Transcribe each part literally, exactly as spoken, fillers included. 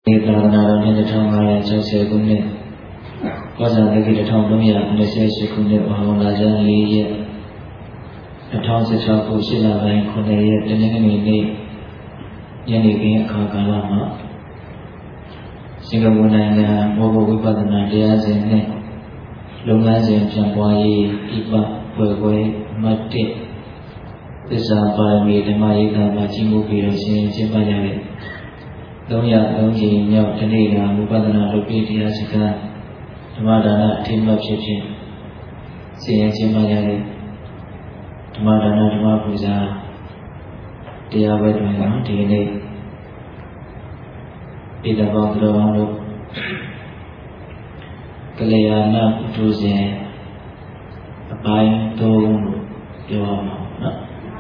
ဒီသာသနာတော်နှစ်တစ်ထောင်ငါးရာ၆၀ခုနှစ်ကောဇာတိတစ်ထောင်သုံးရာ၂၈ခုနှစ်ဘာဝနာကျမ်း၄ရက်၂၀၁၆ခုရှစ်လပိုင်းခုနှစ်ရက်တနင်္ဂနွေနေ့ညနေခင်းအခါကာလမှာစင်ကာပူနိုင်ငံမောဘဝိပဿနာတရားစဉ်နဲ့လုပ်ငန်းစဉ်ပြန်ပွားရေးဒီပပွဲပွဲမတ်တစ်သစ္စာပါရမီဓမ္မရိပ်သာမှာကြီးမှုပြီးတော့ရှင်ကျင်းပကြတဲ့သုံးရသုံးကြိမ်မြောက်ဒီနေ့ကဝိပဿနာလုပ်ပြီးတရားစကားဓမ္မဒါနအထိမတ်ဖြစ်ဖြစ်ဆင်ရင်ကျင်းပကြတဲ့ဓမ္မဒါနဓမ္မပူဇာတရားပွဲတွင်တော့ဒီနေ့ဣဒဘောတော်တို့ကလျာဏပုထုဇဉ်အပိုင်းသုံးလို့ပြောရမှာနော်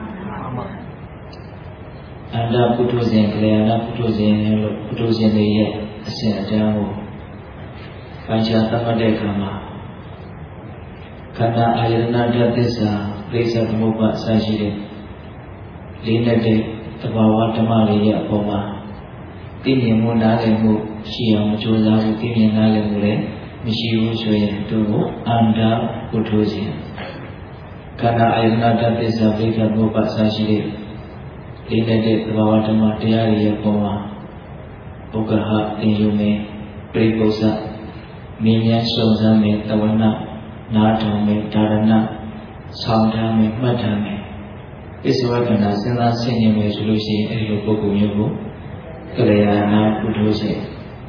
အန္တပုထုဇဉ်ကလျာဏပုထုဇဉ်လို့ပုထုဇဉ်တွေရဲ့အစဉ်အတန်းကိုပိုင်းခြားသတ်မှတ်တဲ့အခါမှာခန္ဓာအာယတနာဓာတ်သစ္စာပြိဿသမုပ္ပါအစရှိတဲ့လေးနဲ့တဲ့သဘာဝဓမ္မတွေရဲ့အပေါ်မှာသိမြင်မှုနားလည်မှုရှိအောင်ကြိုးစားဖို့သိမြင်နားလည်မှုလည်းမရှိဘူးဆိုရင်သူ့ကိုအန္တပုထုဇဉ်ခန္ဓာအာယတနာဓာတ်သစ္စာပြိဿသမုပ္ပါအစရှိတဲ့လေးနဲ့တဲ့သဘာဝဓမ္မတရားတွေရဲ့အပေါ်မှာဥက္ကဟသင်ယူမယ်ပြိပု္ပ္ပစမြင်မြန်စုံစမ်းမယ်တဝနာနာထောင်မယ်ဒါရဏဆောင်းထားမယ်မှတ်ထားမယ်ဣစ္ဆဝကန္တာစဉ်းစားဆင်ခြင်မယ်ဆိုလို့ရှိရင်အဲဒီလိုပုဂ္ဂိုလ်မျိုးကိုကလျာဏပုထုဇဉ်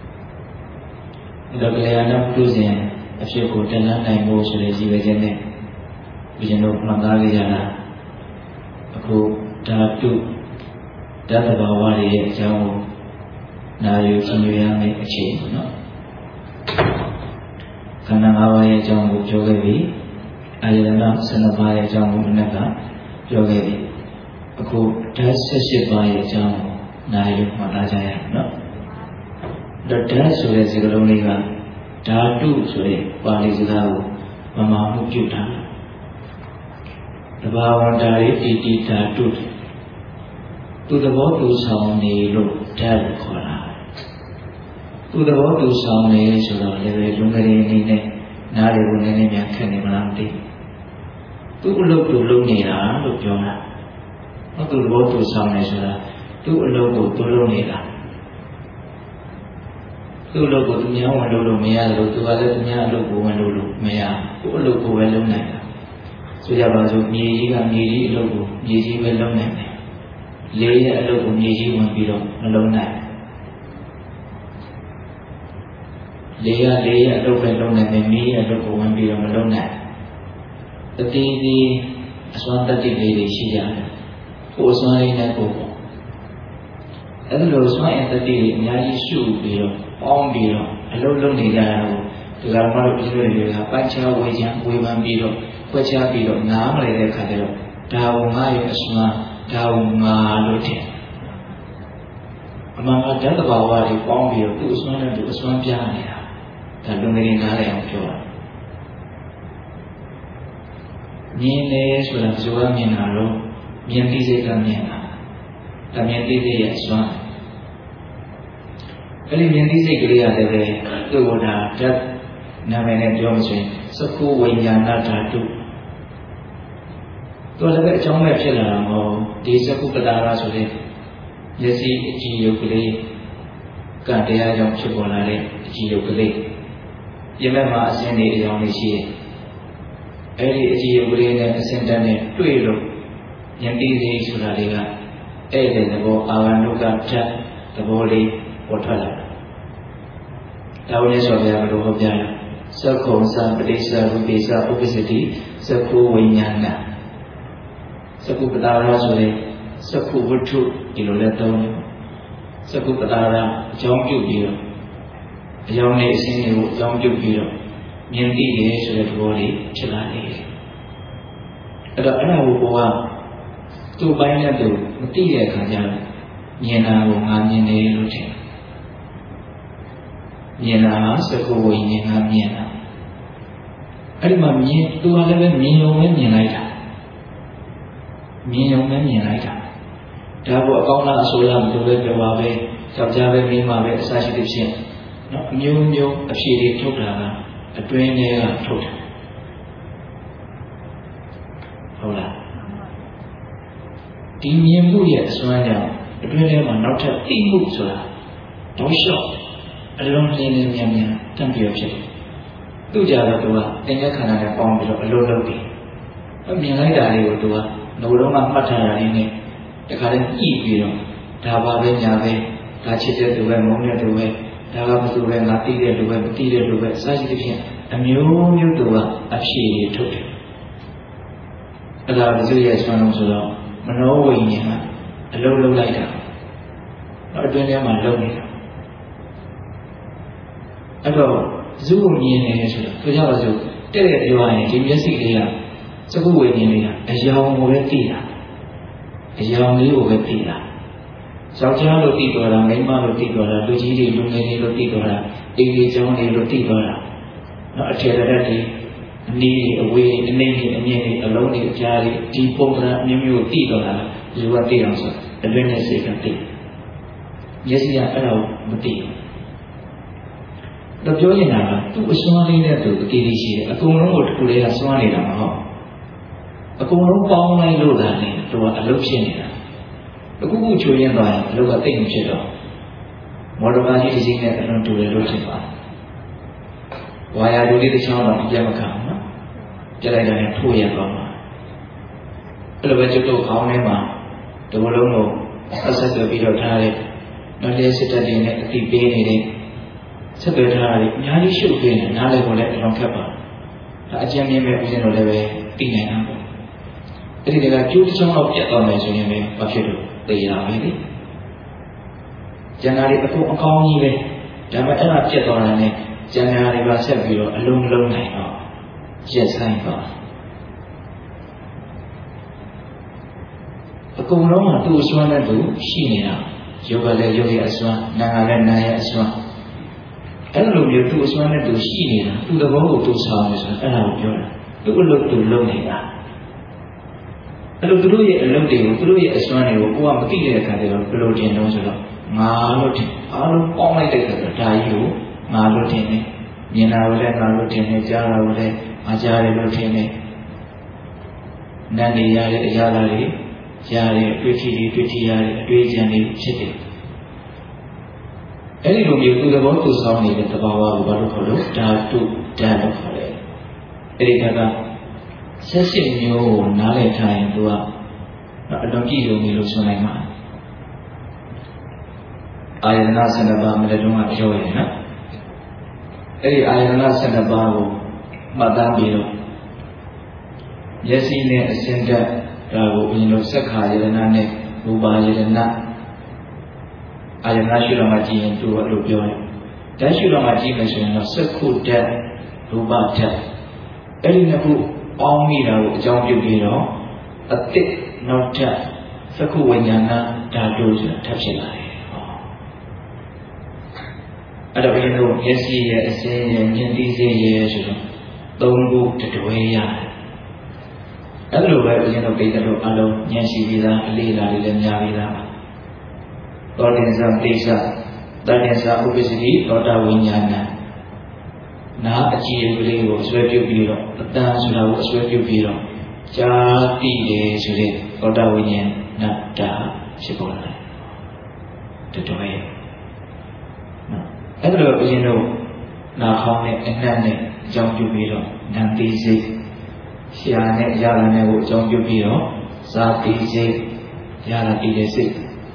ဒါကလျာဏပုထုဇဉ်အဖြစ်ကိုတက်လှမ်းနိုင်ဖို့ဆိုတဲ့ရည်ရွယ်ချက်နဲ့ဘုရင်တို့မှတ်သားကြရတာအခုဓာတုဓာတ်သဘာဝတွေရဲ့အကြောင်းကိုနာယူကြည့်ရမယ်အချိန်ပေါ့နော်ခန္ဓာ၅ပါးရဲ့အကြောင်းကိုပြောခဲ့ပြီအာယတနာ၁၂ပါးရဲ့အကြောင်းကိုမနက်ကပြောခဲ့ပြီအခုဓာတ်၁၈ပါးရဲ့အကြောင်းကိုနာယူမှတ်သားကြရအောင်နော်ဓာတ်ဆိုတဲ့စကားလုံးလေးကဓာတုဆိုတဲ့ပါဠိစကားကိုမမမှုပြုတာတဘာဝတာရိတိတိဓာတုသူသဘောသူဆောင်နေလို့ဓာတ်ကိုခေါ်တာသူသဘောသူဆောင်နေဆိုတော့လည်းပဲလုံငရီအနေနဲ့နားတွေကိုနည်းနည်းများခက်နေမလားမသိသူအလုပ်သူလုပ်နေတာလို့ပြောတာဟုတ်သူသဘောသူဆောင်နေဆိုတာသူအလုပ်ကိုသူလုပ်နေတာသူ့အလုပ်ကိုသူများဝင်လို့လို့မရလို့သူကလည်းသူများအလုပ်ကိုဝင်လို့လို့မရသူ့အလုပ်ကိုပဲလုပ်နိုင်တာဆိုကြပါစို့မြေကြီးကမြေကြီးအလုပ်ကိုမြေကြီးပဲလုပ်နိုင်တယ်လေးရဲ့အလုပ်ကိုမြေကြီးဝင်ပြီးတော့မလုံးနိုင်လေးရလေးရဲ့အလုပ်ပဲလုံးနိုင်တယ်မြေရဲ့အလုပ်ကိုဝင်ပြီးတော့မလုံးနိုင်တတိတိအစွမ်းတတိလေးတွေရှိကြတယ်ကိုယ်စွမ်းလေးနဲ့ကိုယ်ပေါ့အဲ့ဒါလိုစွမ်းရဲ့တတိတွေအများကြီးရှုပြီးတော့ပေါင်းပြီးတော့အလုပ်လုပ်နေကြတာကိုဒီကမှတော့ပြည့်စုံတွေကပိုင်းခြားဝေချမ်းဝေဖန်ပြီးတော့ခွဲခြားပြီးတော့နားမလည်တဲ့အခါကျတော့ဒါဝငါရဲ့အစွမ်းဒါဝငါလို့ထင်အမှန်ကဓာတ်တဘာဝတွေပေါင်းပြီးတော့သူ့အစွမ်းနဲ့သူအစွမ်းပြနေတာဒါလုံငယ်နားလည်အောင်ပြောတာမြင်တယ်ဆိုတာဇောကမြင်တာတော့မြင်သိစိတ်ကမြင်တာဒါမြင်သိစိတ်ရဲ့အစွမ်းအဲ့ဒီမြင်သိစိတ်ကလေးရတယ်ပဲသူ့ကိုဒါဓာတ်နာမည်နဲ့ပြောမှဆိုရင်သက္ကုဝိညာဏဓာတုသူလည်းပဲအကြောင်းပဲဖြစ်လာတာမဟုတ်ဒီသက္ကုပတာရဆိုတဲ့မျက်စိအကြည့်ရုပ်ကလေးကတရားကြောင့်ဖြစ်ပေါ်လာတဲ့အကြည့်ရုပ်ကလေးပြင်မဲ့မှာအစင်းလေးအကြောင်းလေးရှိတယ်အဲ့ဒီအကြည့်ရုပ်ကလေးနဲ့အစင်းတက်နဲ့တွေ့လို့ဉာဏ်သိစိတ်ဆိုတာတွေကအဲ့တဲ့သဘောအာဂန္တုကဓာတ်သဘောလေးပေါ်ထွက်လာတာဒါဝင်ဆိုပြဘယ်လိုဟောပြလဲသက္ကုံသပတိစ္ဆဝိပိစ္ဆဥပ္ပစ္စတိသက္ကုဝိညာဏသက္ကုပတာရဆိုတဲ့သက္ကုဝတ္ထုဒီလိုလဲသုံးတယ်သက္ကုပတာရအကြောင်းပြုပြီးတော့အကြောင်းနဲ့အစင်းတွေကိုအကြောင်းပြုပြီးတော့မြင်သိတယ်ဆိုတဲ့သဘောလေးဖြစ်လာနေတယ်အဲ့တော့အဲ့ဒါကိုကသူ့ပိုင်းနဲ့သူမသိတဲ့အခါကျတော့မြင်တာကိုငါမြင်တယ်လို့ထင်မြင်တာသက္ကုဝိညာဉ်ငါမြင်တာအဲ့ဒီမှာမြင်သူကလည်းပဲမြင်ုံပဲမြင်လိုက်တာမြင်ုံပဲမြင်လိုက်တာဒါကိုအကောင်းလားအဆိုးလားမလို့ပဲပြောပါပဲယောက်ျားပဲမိန်းမပဲအစားရှိတဲ့ဖြင့်နော်အမျိုးမျိုးအဖြေတွေထုတ်တာကအတွင်းထဲကထုတ်တာဟုတ်လားဒီမြင်မှုရဲ့အစွမ်းကြောင့်အတွင်းထဲမှာနောက်ထပ်သိမှုဆိုတာတောက်လျှောက်အလုံးလင်းလင်းမြန်မြန်တန့်ပြောဖြစ်တယ်သူကြတော့သူကသင်္ကြန်ခန္ဓာနဲ့ပေါင်းပြီးတော့အလိုလုပ်ပြီးမြင်လိုက်တာလေးကိုသူကနိုးတော့မှမှတ်ထားတာလေးနဲ့တခါတည်းကြည့်ပြီးတော့ဒါပါပဲညာပဲဒါချစ်တဲ့သူပဲမုန်းတဲ့သူပဲဒါကမသူပဲငါသိတဲ့သူပဲမသိတဲ့သူပဲအစရှိသဖြင့်အမျိုးမျိုးသူကအဖြေတွေထုတ်တယ်အဲ့ဒါကသူရဲ့ဆွမ်းလုံးဆိုတော့မနောဝိညာဉ်ကအလုံးလုံးလိုက်တာအတွင်းထဲမှာလုံနေတာအဲ့တော့ဇုကိုမြင်နေတယ်ဆိုတော့ဆိုကြပါစို့တဲ့တဲ့ပြောရရင်ဒီမျက်စိလေးကစကုဝိညာဉ်လေးကအယောင်ကိုပဲသိတာအယောင်လေးကိုပဲသိတာယောက်ျားလို့သိတော်တာမိန်းမလို့သိတော်တာလူကြီးတွေလူငယ်တွေလို့သိတော်တာအိမ်ကြီးကျောင်းတွေလို့သိတော်တာနော်အထည်ရက်တွေအနည်းအဝေးအနှိမ့်တွေအမြင့်တွေအလုံးတွေအပြားတွေဒီပုံစံအမျိုးမျိုးသိတော်တာလူကသိအောင်ဆိုအတွင်းနဲ့စိတ်ကသိမျက်စိကအဲ့ဒါကိုမသိဘူးတော့ပြောနေတာကသူ့အစွမ်းလေးနဲ့သူအတီးလေးရှိတယ်အကုန်လုံးကိုတစ်ခုလေးကစွမ်းနေတာမဟုတ်အကုန်လုံးပေါင်းလိုက်လို့သာလေသူကအလုပ်ဖြစ်နေတာအခုခုချိုးရင်းသွားရင်အလုပ်ကတိတ်မဖြစ်တော့မော်ဒဘာကြီးတစ်စီးနဲ့အလုံးတူတယ်လို့ဖြစ်သွားဝါယာဒူလေးတစ်ချောင်းတော့ပြတ်မခံဘူးနော်ပြတ်လိုက်တယ်ထိုးရသွားမှာအဲ့လိုပဲကျုပ်တို့ခေါင်းထဲမှာဒီလိုလုံးကိုအဆက်သွယ်ပြီးတော့ထားတဲ့နော်လေစစ်တပ်တွေနဲ့အတိပေးနေတဲ့ဆက်သွယ်ထားတာအများကြီးရှုပ်ပေးနေနားလည်းကိုလည်းအလုံးခက်ပါဒါအကျဉ်းမြင်မဲ့ဦးဇင်းတို့လည်းပဲသိနိုင်တာပေါ့အဲ့ဒီတကကျိုးတစ်ချောင်းတော့ပြတ်သွားမယ်ဆိုရင်ပဲဘာဖြစ်လို့သိရပါလိမ့်ကျန်တာတွေအကုန်အကောင်းကြီးပဲဒါပေမဲ့အဲ့ဒါပြတ်သွားတာနဲ့ကျန်တာတွေကဆက်ပြီးတော့အလုံးမလုံးနိုင်တော့ရက်ဆိုင်သွားအကုန်လုံးကသူ့အစွမ်းနဲ့သူရှိနေတာယောဂလည်းယောဂရဲ့အစွမ်းနာငါလည်းနာရဲ့အစွမ်းအဲ့လိုမျိုးသူ့အစွမ်းနဲ့သူရှိနေတာသူ့သဘောကိုသူဆောင်နေဆိုအဲ့ဒါကိုပြောတာသူ့အလုပ်သူလုပ်နေတာအဲ့လိုသူတို့ရဲ့အလုပ်တွေကိုသူတို့ရဲ့အစွမ်းတွေကိုကိုကမသိတဲ့အခါကျတော့ဘယ်လိုတင်လို့ဆိုတော့ငါလို့ထင်အားလုံးပေါင်းလိုက်တဲ့အခါကျတော့ဒါကြီးကိုငါလို့ထင်တယ်မြင်တာကိုလည်းငါလို့ထင်တယ်ကြားတာကိုလည်းငါကြားတယ်လို့ထင်တယ်နားနေရတဲ့အရာတွေကြားတယ်အတွေ့အထိတွေတွေ့ထိရတဲ့အတွေ့အကြံတွေဖြစ်တယ်အဲ့ဒီလိုမျိုးသူသဘောသူဆောင်နေတဲ့သဘာဝကိုဘာလို့ခေါ်လို့ဓာတုဓာတ်လို့ခေါ်တယ်အဲ့ဒီကကဆက်စစ်မျိုးကိုနားလည်ထားရင်သူကအလွန်ကြည့်လို့နေလို့ဆိုနိုင်မှာအာယတနာဆန္ဒပါမလည်းတုန်းကပြောရင်နော်အဲ့ဒီအာယတနာဆန္ဒပါကိုမှတ်သားပြီးတော့မျက်စိနဲ့အစဉ်တက်ဒါကိုဘုရင်တို့စက္ခာယတနာနဲ့ရူပါယတနာအာယတနာရှိတော်မှာကြည့်ရင်သူကလို့ပြောတယ်ဓာတ်ရှိတော်မှာကြည့်မယ်ဆိုရင်တော့စက္ခုဓာတ်ရူပဓာတ်အဲ့ဒီနှစ်ခုပေါင်းမိတာကိုအကြောင်းပြုပြီးတော့အတိတ်နောက်ထပ်သက္ကုဝိညာဏဓာတုဆိုတာထပ်ဖြစ်လာတယ်ဟောအဲ့တော့ဘုရင်တို့မျက်စိရဲ့အစင်းရဲ့ဉာဏ်သိစေရဲ့ဆိုတော့သုံးခုတတွဲရတယ်အဲ့လိုပဲဘုရင်တို့ပိဋကတို့အလုံးဉာဏ်ရှိပြီးသားအလေးလာတွေလည်းများပြီးသားသောတင်္စတိစ္ဆတဏ္ဍင်္စဥပ္ပစ္စတိသောတာဝိညာဏနာအကြည့်ကလေးကိုအစွဲပြုတ်ပြီးတော့အတန်ဆိုတာကိုအစွဲပြုတ်ပြီးတော့ကြာတိတယ်ဆိုတဲ့သောတာဝိညာဏတာဖြစ်ပေါ်လာတယ်တတော်ရဲ့နော်အဲ့ဒါလိုဘုရင်တို့နာခေါင်းနဲ့အနံ့နဲ့အကြောင်းပြုပြီးတော့နံတိစိတ်ရှာနဲ့ရလာတဲ့ကိုအကြောင်းပြုပြီးတော့ဇာတိစိတ်ရလာတည်တဲ့စိတ်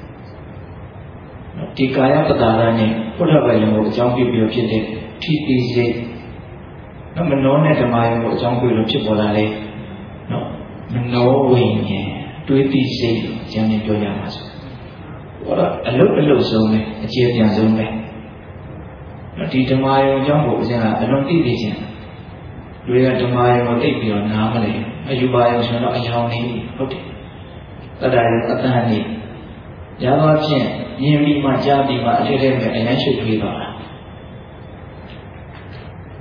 ဒီကာယပတ္တာရနဲ့ဘုရားဗယံကိုအကြောင်းပြုပြီးတော့ဖြစ်တဲ့ထိတိစိတ်နော်မနောနဲ့ဓမ္မယုံကိုအကြောင်းပြုလို့ဖြစ်ပေါ်လာလေနော်မနောဝိညာဉ်တွေးတိစိတ်ကိုအကျဉ်းချင်းပြောရမှာဆိုဟောတော့အလုတ်အလုတ်ဆုံးပဲအကျေပြန်ဆုံးပဲနော်ဒီဓမ္မယုံအကြောင်းကိုအကျဉ်းကအလွန်သိသိချင်းတွေကဓမ္မယုံကိုသိပြီးတော့နားမလဲအယူပါယုံဆိုတော့အယောင်နေဟုတ်တယ်တတ္တယုံအတန်နေရပါဖြင့်မြင်ပြီးမှကြားပြီးမှအထက်ထဲမှာအယမ်းရှုပ်ထွေးပါလား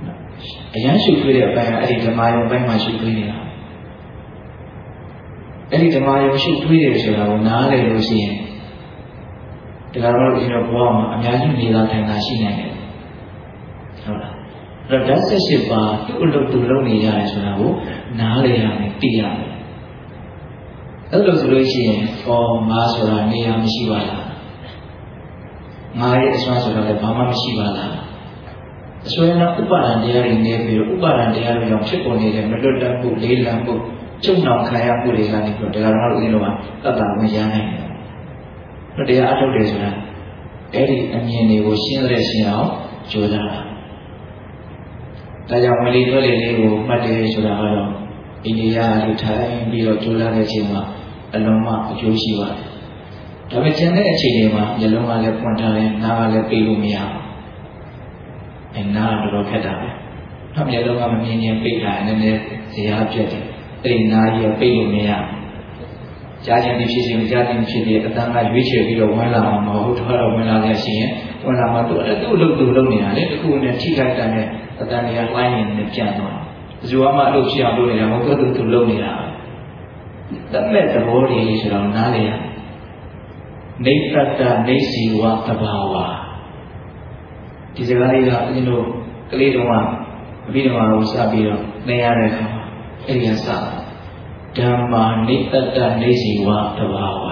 အယမ်းရှုပ်ထွေးတဲ့အပိုင်းကအဲ့ဒီဓမ္မယုံပိုင်းမှာရှုပ်ထွေးနေတာအဲ့ဒီဓမ္မယုံရှုတွေးတယ်ဆိုတာကိုနားလည်လို့ရှိရင်ဒါကတော့ဒီတော့ဘဝမှာအများကြီးနေလာထိုင်တာရှိနိုင်တယ်ဟုတ်လားအဲ့တော့ဓာတ်ဆက်ရှိပါသူ့အလုပ်သူလုပ်နေရတယ်ဆိုတာကိုနားလည်ရမယ်သိရမယ်အဲ့လိုဆိုလို့ရှိရင်ဟောငါဆိုတာနေရာမရှိပါလားငါရဲ့အစွမ်းဆိုတာလည်းဘာမှမရှိပါလားအစွမ်းနဲ့ဥပါဒံတရားတွေနေပြီးတော့ဥပါဒံတရားတွေကြောင့်ဖြစ်ပေါ်နေတဲ့မလွတ်တတ်မှုလေးလံမှုကျုံနောက်ခံရမှုတွေကနေပြီးတော့တရားတော်ဦးဇင်းတို့ကတတ်တာမရနိုင်ဘူးတရားအထုတ်တယ်ဆိုတာအဲ့ဒီအမြင်တွေကိုရှင်းတဲ့ရှင်းအောင်ကြိုးစားတာဒါကြောင့်မလီထွက်လေလေးကိုမှတ်တယ်ဆိုတာကတော့အိန္ဒိယလူထိုင်ပြီးတော့ကြိုးစားတဲ့အချိန်မှာအလုံးမအကျိုးရှိပါတယ်ဒါပေမဲ့ကျန်တဲ့အချိန်တွေမှာမျက်လုံးကလည်းပွင့်ထားတယ်နားကလည်းပိတ်လို့မရဘူးအဲနားကတော့ခက်တာပဲနောက်မျက်လုံးကမမြင်ရင်ပိတ်တာနည်းနည်းဇေယျပြတ်တယ်အဲ့ဒီနားကြီးကပိတ်လို့မရဘူးကြားခြင်းဖြစ်ဖြစ်ကြားခြင်းဖြစ်ဖြစ်အတန်ကရွေးချယ်ပြီးတော့ဝင်လာမှာမဟုတ်တော့တော့ဝင်လာရရှိရင်ဝင်လာမှသူအဲ့သူ့လုပ်သူလုပ်နေတာလေတခုနဲ့ထိခိုက်တာနဲ့အတန်တွေကလှိုင်းနေပြန်သွားဘယ်သူမှအလုပ်ဖြစ်အောင်လုပ်နေတာမဟုတ်သူသူလုပ်နေတာတတ်မဲ့သဘောတွေဆိုတော့နားလေရနေတ္တနေစီဝသဘာဝဒီစကားလေးကအင်းတို့ကလေးတော်ကအပြီးတော်ကိုစပြီးတော့နေရတဲ့အခါအဲ့ဒီကစဓမ္မာနေတ္တနေစီဝသဘာဝ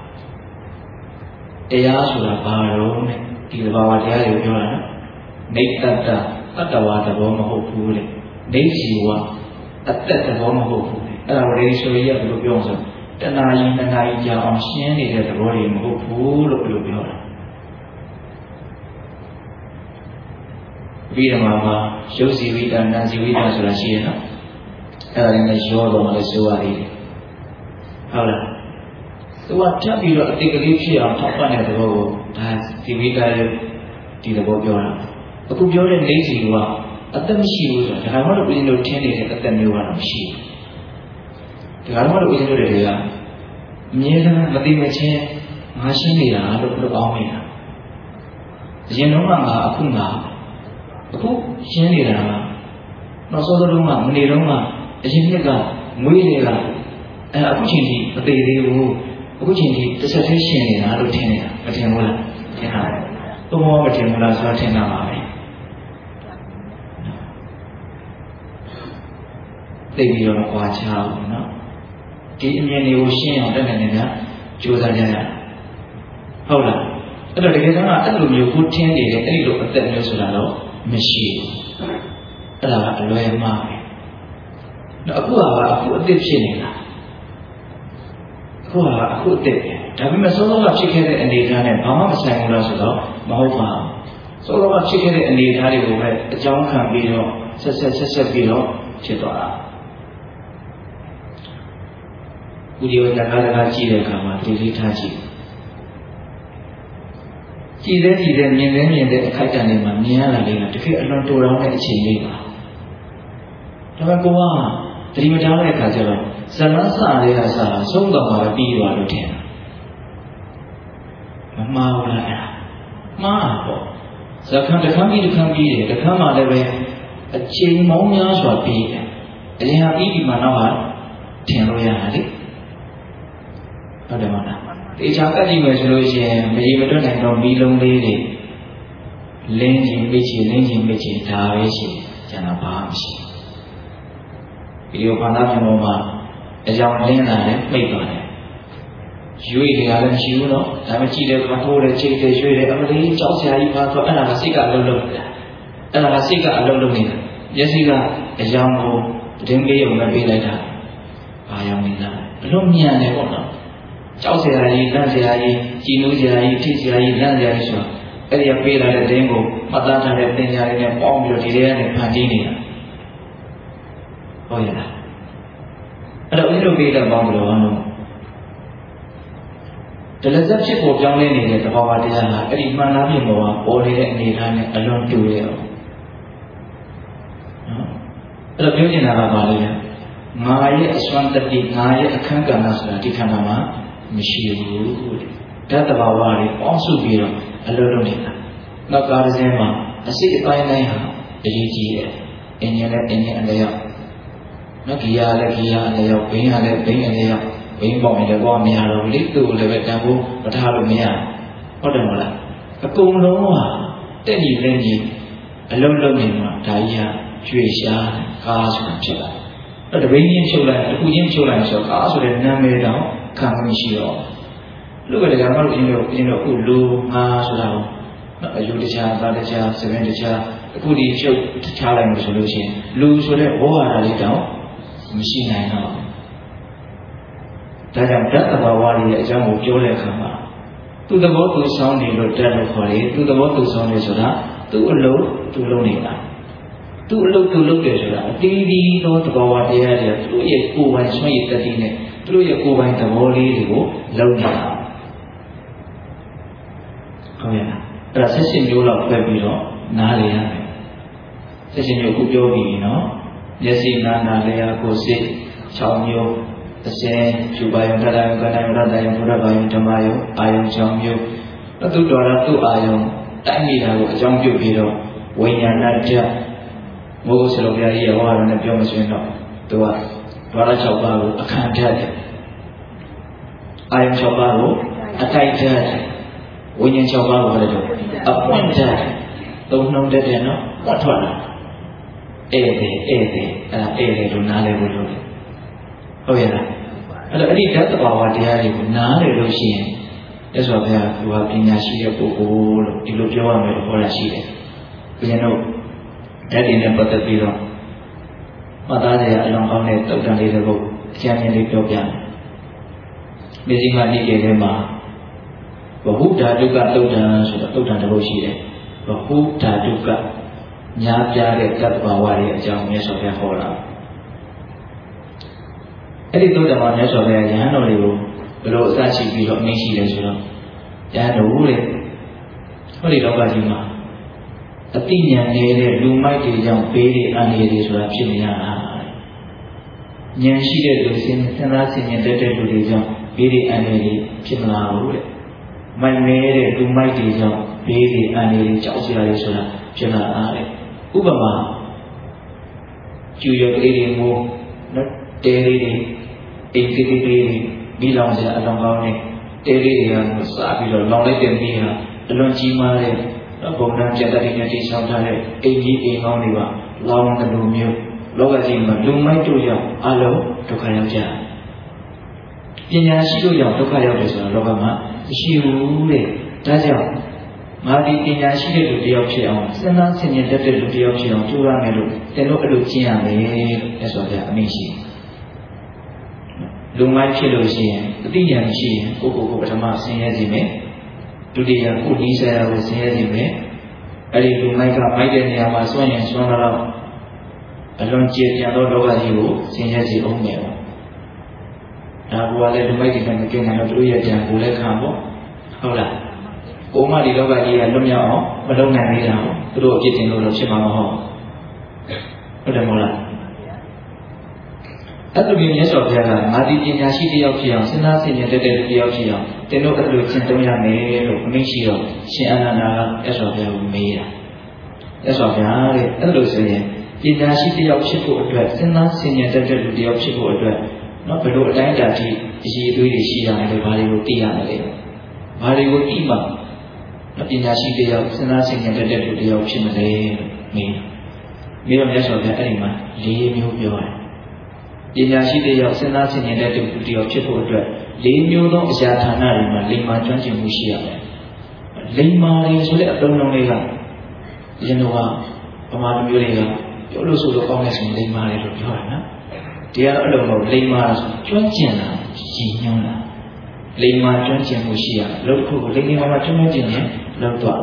တရားဆိုတာဘာလို့လဲဒီသဘာဝတရားတွေကိုပြောတာနော်နေတ္တတတ္တဝါသဘောမဟုတ်ဘူးလေနေစီဝအတ္တသဘောမဟုတ်ဘူးအဲ့ဒါကိုလေဆိုရရဘယ်လိုပြောဆိုတဏှာကြီးနှစ်နာရီကြာအောင်ရှင်းနေတဲ့သဘောတွေမဟုတ်ဘူးလို့ဘယ်လိုပြောတာပြီးတော့မှရုပ်စီဝိတနာစီဝိတဆိုတာရှိရနော်အဲ့ဒါလည်းရောတော့မှလည်းဆိုရသေးတယ်ဟုတ်လားသူကထပ်ပြီးတော့အတိတ်ကလေးဖြစ်အောင်ထောက်ပံ့တဲ့သဘောကိုဒါစီဝိတရဲ့ဒီသဘောပြောတာအခုပြောတဲ့နေစီကအသက်မရှိဘူးဆိုတာဒါမှမဟုတ်ဦးဇင်းတို့ထင်းနေတဲ့အသက်မျိုးကတော့မရှိဘူးဒါမှမဟုတ်ဦးဇင်းတို့တွေကအမြဲတမ်းမသိမချင်းငါရှင်းနေတာလို့ပြောအောင်နေတာအရင်တော့ကငါအခုငါအခုရှင်းနေတာကနောက်ဆုံးတော့မှမနေတော့မှအရင်နှစ်ကမွေးနေတာအဲအခုချိန်ထိမသေးသေးဘူးအခုချိန်ထိတစ်ဆက်သေးရှင်းနေတာလို့ထင်နေတာမထင်ဘူးလားထင်တာတော့မထင်ဘူးလားဆိုတော့ထင်တာပါပဲသိပြီးတော့ကြွားချအောင်နော်ဒီအမြင်တွေကိုရှင်းအောင်တက်နေနေတာကြိုးစားကြရဟုတ်လားအဲ့တော့တကယ်တော့အဲ့လိုမျိုးကိုထင်းနေတယ်အဲ့ဒီလိုအသက်မျိုးဆိုတာတော့မရှိဘူးအဲ့ဒါကအလွယ်မှားပဲနော်အခုကအခုအသက်ဖြစ်နေတာအခုကအခုအသက်ပဲဒါပေမဲ့စောစောကဖြစ်ခဲ့တဲ့အနေအထားနဲ့ဘာမှမဆိုင်ဘူးလားဆိုတော့မဟုတ်ပါဘူးစောစောကဖြစ်ခဲ့တဲ့အနေအထားတွေကိုပဲအကြောင်းခံပြီးတော့ဆက်ဆက်ဆက်ဆက်ပြီးတော့ဖြစ်သွားတာဥဒီဝတ္တကားကားကြည့်တဲ့အခါမှာဒီလေးထားကြည့်ကြည်တဲ့ကြည်တဲ့မြင်တဲ့မြင်တဲ့အခိုက်အတန့်တွေမှာမြင်ရတာလေးကတကယ်အလွန်တိုးတောင်းတဲ့အချိန်လေးပါဒါပေမဲ့ကိုကသတိမထားတဲ့အခါကျတော့ဇလန်းစာလေးကစားဆုံးတော့မှပြီးသွားလို့ထင်တာမမှားဘူးလားအဲ့ဒါမှားပေါ့ဇခန်းတစ်ခန်းပြီးတစ်ခန်းပြီးတယ်တစ်ခန်းမှလည်းပဲအချိန်မောင်းများစွာပြီးတယ်အရင်ကပြီးပြီးမှတော့ဟာထင်လို့ရတာလေဟုတ်တယ်မလားတေချာကတ်ကြည့်မယ်ဆိုလို့ရှိရင်မရေမတွက်နိုင်တော့မီးလုံးလေးတွေလင်းကြီးမိချီလင်းကြီးမိချီဒါပဲရှိကျန်တာဘာမှမရှိဗီဒီယိုဖန်သားပြန်ပေါ်မှာအကြောင်းလင်းလာတယ်မိတ်သွားတယ်ရွေးတွေကလည်းမရှိဘူးနော်ဒါမှကြည့်တယ်ကထိုးတယ်ချိတ်တယ်ရွေးတယ်အမလေးကြောက်စရာကြီးပါဆိုအဲ့ဒါကစိတ်ကအလုံးလုံးနေတာအဲ့ဒါကစိတ်ကအလုံးလုံးနေတာမျက်စိကအကြောင်းကိုတင်းလေးရုံနဲ့ပေးလိုက်တာဘာရောင်နေတာအလုံးမြန်တယ်ပေါ့နော်ကြောက်စရာကြီးလန့်စရာကြီးကြည်နူးစရာကြီးထိစရာကြီးလန့်စရာကြီးဆိုတော့အဲ့ဒီကပေးလာတဲ့တင်းကိုမှတ်သားထားတဲ့သင်ကြားလေးနဲ့ပေါင်းပြီးတော့ဒီထဲကနေဖန်တီးနေတာဟုတ်ရဲ့လားအဲ့တော့ဦးဇင်းတို့ပေးတဲ့ပေါင်းဘယ်လိုအောင်လို့ဒလဇက်ဖြစ်ပေါ်ပြောင်းလဲနေတဲ့သဘောဝတရားဟာအဲ့ဒီမှန်သားပြင်ပေါ်မှာပေါ်နေတဲ့အနေအထားနဲ့အလွန်တူရဲ့နော်အဲ့တော့ပြောနေတာကဘာလဲငါရဲ့အစွမ်းတတိငါရဲ့အခန်းကဏ္ဍဆိုတာဒီခန္ဓာမှာမရှိဘူးဓာတ်တဘာဝတွေပေါင်းစုပြီးတော့အလုံးလုံးနေတာနောက်ကားတစ်စင်းမှာအစိတ်အပိုင်းတိုင်းဟာအရေးကြီးတယ်အင်းညနဲ့အင်းညအလျောက်နောက်ဂီယာလည်းဂီယာအလျောက်ဘိန်းကလည်းဘိန်းအလျောက်ဘိန်းပေါင်လည်းကောမရတော့ဘူးလေသူ့ကိုလည်းပဲတန်ဖို့မထားလို့မရဟုတ်တယ်မလားအကုန်လုံးဟာတက်ညီလက်ညီအလုံးလုံးနေမှာဒါကြီးကရွှေရှားကားဆိုတာဖြစ်လာအဲ့တဘိန်းချင်းချုပ်လိုက်တစ်ခုချင်းချုပ်လိုက်ဆိုကားဆိုတဲ့နာမည်တောင်ခံမရှိတော့လူကလည်းကတော့အင်းတို့အင်းတို့အခုလူငါဆိုတာအယူတခြားသားတခြားစပင်းတခြားအခုဒီဖြုတ်ထားလိုက်လို့ဆိုလို့ရှိရင်လူဆိုတဲ့ဘောဟာလေးတောင်မရှိနိုင်တော့ဒါကြောင့်ဓာတ်သဘာဝရဲ့အကြောင်းကိုပြောတဲ့အခါမှာသူ့သဘောသူဆောင်းနေလို့ဓာတ်လို့ခေါ်တယ်သူ့သဘောသူဆောင်းနေဆိုတာသူ့အလုပ်သူလုပ်နေတာသူ့အလုပ်သူလုပ်တယ်ဆိုတာအတီးတီးသောသဘာဝတရားတွေသူ့ရဲ့ကိုယ်ပိုင်ဆွမ်းရည်တတိနဲ့သူတို့ရဲ့ကိုယ်ပိုင်သဘောလေးတွေကိုလုပ်နေတာဟုတ်ရဲ့လားအဲ့ဒါဆက်ရှင်မျိုးလောက်ပဲပြီးတော့နားလေရမယ်ဆက်ရှင်မျိုးခုပြောပြီးနော်မျက်စိနားနာလျာကိုယ်စိတ်၆မျိုးအစင်းဖြူပါယုံထထယုံကဏယုံရတယုံဘုရားပါယုံဓမ္မယုံအာယုံ၆မျိုးသူတော်ရသူ့အာယုံတိုက်နေတာကိုအကြောင်းပြုပြီးတော့ဝိညာဏဓာတ်မိုးဆရာဘုရားကြီးရဲ့ဟောတာနဲ့ပြောမစွင်းတော့သူကဒေါရ၆ပါးကိုအခန့်ဓာတ်တယ်အာယုံ၆ပါးကိုအတိုက်ဓာတ်ဝိညာဉ်၆ပါးကိုလည်းအပွင့်ဓာတ်သုံးနှုံးတတ်တယ်နော်ပွတ်ထွက်လာဧည့်တယ်ဧည့်တယ်အဲ့ဒါဧည့်တယ်လို့နားလည်ဖို့လိုတယ်ဟုတ်ရဲ့လားအဲ့တော့အဲ့ဒီဓာတ်သဘာဝတရားတွေကိုနားလည်လို့ရှိရင်မြတ်စွာဘုရားကပညာရှိတဲ့ပုဂ္ဂိုလ်လို့ဒီလိုပြောရမယ်လို့ဟောတာရှိတယ်ဘုရားတို့ဓာတ်တွေနဲ့ပတ်သက်ပြီးတော့မှတ်သားစရာအလောင်းကောင်းတဲ့တုတ်တန်လေးတွေကိုအကျဉ်းချင်းလေးပြောပြမယ်မေဇိမနိကေထဲမှာဘဟုဓာတုကတုတ်တန်ဆိုတော့တုတ်တန်တစ်ပုဒ်ရှိတယ်ဘဟုဓာတုကညာပြတဲ့ဓာတ်သဘာဝတွေအကြောင်းမြတ်စွာဘုရားဟောတာအဲ့ဒီတုတ်တန်မှာမြတ်စွာဘုရားယဟန်တော်တွေကိုဘယ်လိုအစရှိပြီးတော့အမင်းရှိလဲဆိုတော့ယဟန်တော်ဦးတဲ့ဟောဒီလောကကြီးမှာအတိညာနေတဲ့လူမိုက်တွေကြောင့်ဘေးတွေအန္တရာယ်တွေဆိုတာဖြစ်နေရတာဉာဏ်ရှိတဲ့လူစဉ်စဉ်းစားဆင်ခြင်တတ်တဲ့လူတွေကြောင့်ဘေးတွေအန္တရာယ်တွေဖြစ်မလာဘူးတဲ့မိုက်နေတဲ့လူမိုက်တွေကြောင့်ဘေးတွေအန္တရာယ်တွေကြောက်စရာတွေဆိုတာဖြစ်လာတာတဲ့ဥပမာကျူရကလေးတွေမို့နော်တဲလေးတွေအိမ်သေးသေးလေးတွေမိလောင်စရာအလောင်းကောင်းနဲ့တဲလေးတွေကစားပြီးတော့လောင်လိုက်တဲ့မိဟာအလွန်ကြီးမားတဲ့ဘုံနာပြတ်တဲ့နဲ့တိဆောက်ထားတဲ့အိမ်ကြီးအိမ်ကောင်းတွေပါလောင်တဲ့လူမျိုးလောကကြီးမှာလူမိုက်တို့ရောက်အလုံးဒုက္ခရောက်ကြပညာရှိတို့ရောက်ဒုက္ခရောက်တယ်ဆိုတာလောကမှာမရှိဘူးတဲ့ဒါကြောင့်ငါဒီပညာရှိတဲ့လူတယောက်ဖြစ်အောင်စဉ်းစားဆင်ခြင်တတ်တဲ့လူတယောက်ဖြစ်အောင်ကြိုးရမယ်လို့သင်တို့အဲ့လိုကျင့်ရမယ်လို့ဆိုကြအမိရှိလူမိုက်ဖြစ်လို့ရှိရင်အတိညာရှိရင်ကိုကိုကိုပထမဆင်းရဲစီမယ်ဒုတိယကိုဒီဆရာကိုဆင်းရဲစီမယ်အဲ့ဒီလူမိုက်ကမိုက်တဲ့နေရာမှာစွန့်ရင်စွန့်တော့အလွန်ကျေပြန်သောလောကကြီးကိုဆင်းရဲစီအောင်မယ်ပေါ့ဒါကလည်းလူမိုက်တွေကမကျင်နိုင်တော့သူတို့ရဲ့ကြံကိုလည်းခံပေါ့ဟုတ်လားကိုမဒီလောကကြီးကလွတ်မြောက်အောင်မလုပ်နိုင်သေးတာပေါ့သူတို့အပြစ်တင်လို့တော့ဖြစ်မှာမဟုတ်ဟုတ်တယ်မဟုတ်လားအဲ့လိုမျိုးမြတ်စွာဘုရားကငါဒီပညာရှိတယောက်ဖြစ်အောင်စဉ်းစားဆင်ခြင်တတ်တဲ့တယောက်ဖြစ်အောင်သင်တို့အဲ့လိုကျင့်သုံးရမယ်လို့အမိန့်ရှိတော့ရှင်အာနန္ဒာကမြတ်စွာဘုရားကိုမေးတာမြတ်စွာဘုရားတဲ့အဲ့လိုဆိုရင်ပညာရှိတယောက်ဖြစ်ဖို့အတွက်စဉ်းစားဆင်ခြင်တတ်တဲ့လူတယောက်ဖြစ်ဖို့အတွက်နော်ဘယ်လိုအတိုင်းအတာထိအရေးအသွေးတွေရှိရမယ်လို့ဘာတွေကိုသိရမလဲဘာတွေကိုသိမှပညာရှိတယောက်စဉ်းစားဆင်ခြင်တတ်တဲ့လူတယောက်ဖြစ်မလဲမေးမေးတော့မြတ်စွာဘုရားအဲ့ဒီမှာလေးမျိုးပြောတယ်ပညာရှိတဲ့ရောက်စဉ်းစားဆင်ခြင်တဲ့သူတယောက်ဖြစ်ဖို့အတွက်လေးမျိုးသောအရာဌာနတွေမှာလိမ္မာကျွမ်းကျင်မှုရှိရမယ်။လိမ္မာတွေဆိုတဲ့အသုံးအနှုန်းတွေကယင်တော့ဗမာလူမျိုးတွေကပြောလို့ဆိုလို့ကောင်းတဲ့ဆိုရင်လိမ္မာတွေလို့ပြောတာနော်။ဒီကတော့အဲ့လိုမဟုတ်လိမ္မာဆိုကျွမ်းကျင်တာကြီးညွှန်းတာလိမ္မာကျွမ်းကျင်မှုရှိရလို့ခုလိမ္မာမှာကျွမ်းကျင်ရင်လောက်တော့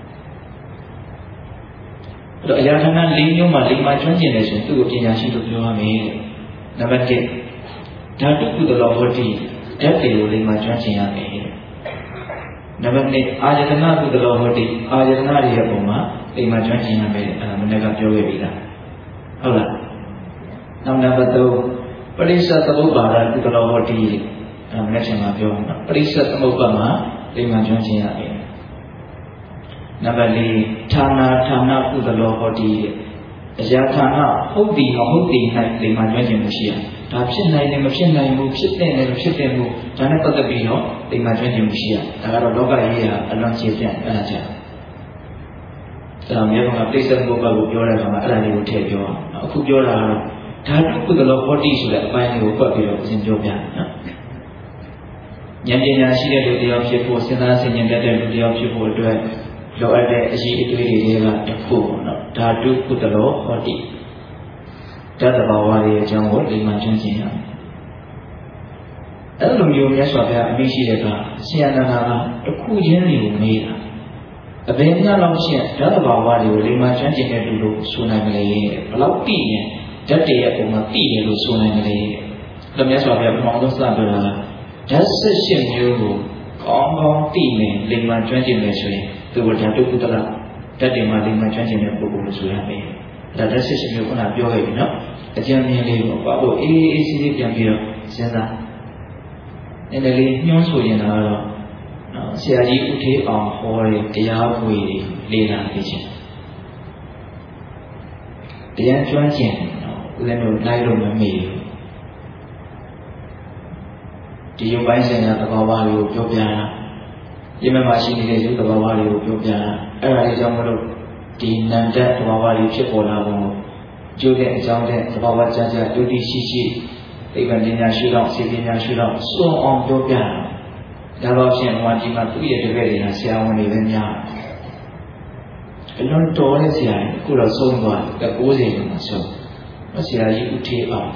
အဲ့တော့အရာဌာနလေးမျိုးမှာလိမ္မာကျွမ်းကျင်တယ်ဆိုရင်သူ့ကိုပညာရှိလို့ပြောရမယ်တဲ့နံပါတ်၁ဓာတုကုသလောဟောတိဓာတ်တွေကိုလိမ္မာကျွမ်းကျင်ရမယ်နံပါတ်၂အာယတနာကုသလောဟောတိအာယတနာတွေရဲ့ပုံမှာလိမ္မာကျွမ်းကျင်ရမယ်အဲ့ဒါမနေ့ကပြောခဲ့ပြီလားဟုတ်လားနောက်နံပါတ်၃ပရိစ္ဆသမုပ္ပါဒကုသလောဟောတိအဲ့ဒါမနေ့ကပြောမှာပရိစ္ဆသမုပ္ပါဒမှာလိမ္မာကျွမ်းကျင်ရမယ်နံပါတ်၄ဌာနာဌာနကုသလောဟောတိအရာဌာနဟုတ်သည်မဟုတ်သည်၌လိမ္မာကျွမ်းကျင်မှုရှိရဒါဖြစ်နိုင်တယ်မဖြစ်နိုင်ဘူးဖြစ်တဲ့နဲ့မဖြစ်တဲ့ဘူးဒါနဲ့ပတ်သက်ပြီးတော့ဒီမှာကျွမ်းကျင်မှုရှိရဒါကတော့လောကကြီးကအလွန်ကျေပြန့်အဲ့ဒါကြောင့်ဒါမြေပေါ်မှာပြိဿဘုရားကိုပြောတဲ့အခါမှာအဲ့ဒါလေးကိုထည့်ပြောအောင်အခုပြောတာကတော့ဓာတုကုသလောဟောတိဆိုတဲ့အပိုင်းလေးကိုပတ်ပြီးတော့စဉ်ပြောပြနော်ဉာဏ်ပညာရှိတဲ့လူတယောက်ဖြစ်ဖို့စဉ်းစားဆင်ခြင်တတ်တဲ့လူတယောက်ဖြစ်ဖို့အတွက်လိုအပ်တဲ့အရေးအသွေးတွေကတစ်ခုပေါ့နော်ဓာတုကုသလောဟောတိဓာတ်တဘာဝတွေအကြောင်းကိုဒီမှာကျွမ်းကျင်ရမယ်အဲ့လိုမျိုးမြတ်စွာဘုရားအမိရှိတဲ့ကဆရာနာနာကတစ်ခုချင်းတွေကိုမေးတာအဘယ်ညလောက်ရှင်းဓာတ်တဘာဝတွေကိုဒီမှာကျွမ်းကျင်တဲ့လူလို့ဆိုနိုင်မလဲဘယ်လောက်သိရင်ဓာတ်တွေရဲ့ပုံမှာသိတယ်လို့ဆိုနိုင်မလဲအဲ့မြတ်စွာဘုရားပထမဆုံးစပြောတာကဓာတ်ဆက်ရှင်မျိုးကိုကောင်းကောင်းသိနေဒီမှာကျွမ်းကျင်နေဆိုရင်သူကဓာတုကုသလဓာတ်တွေမှာဒီမှာကျွမ်းကျင်တဲ့ပုဂ္ဂိုလ်လို့ဆိုရမယ်ဒါဓာတ်ဆက်ရှင်မျိုးခုနပြောခဲ့ပြီနော်အကျဉ်းမြင်လေးကိုဘာလို့အေးအေးဆေးဆေးပြန်ပြီးတော့စဉ်းစားနည်းနည်းလေးညှိုးဆိုရင်တော့နော်ဆရာကြီးဦးထေးအောင်ဟောတဲ့တရားပွေတွေလေ့လာနေခြင်းတရားကျွမ်းကျင်နော်ဦးဇင်းတို့လိုက်လို့မမေ့ဘူးဒီရုပ်ပိုင်းဆိုင်ရာသဘောပါတွေကိုပြောပြတာဒီမှာရှိနေတဲ့ရုပ်သဘောပါတွေကိုပြောပြတာအဲ့ဒါလေးကြောင့်မလို့ဒီနန္တသဘောပါတွေဖြစ်ပေါ်လာပုံကျိုးတဲ့အကြောင်းတဲ့သဘောပါကြကြဒုတိရှိရှိသိပ္ပံပညာရှုတော့စေပညာရှုတော့စွန့်အောင်ပြောပြတာဒါတော့ဖြင့်ဟောဒီမှာသူ့ရဲ့တပည့်တွေကဆရာဝန်တွေပဲများအလွန်တော်တဲ့ဆရာကြီးခုတော့ဆုံးသွားတယ်၉၀ကျော်မှဆုံးဆရာကြီးဦးထေးအောင်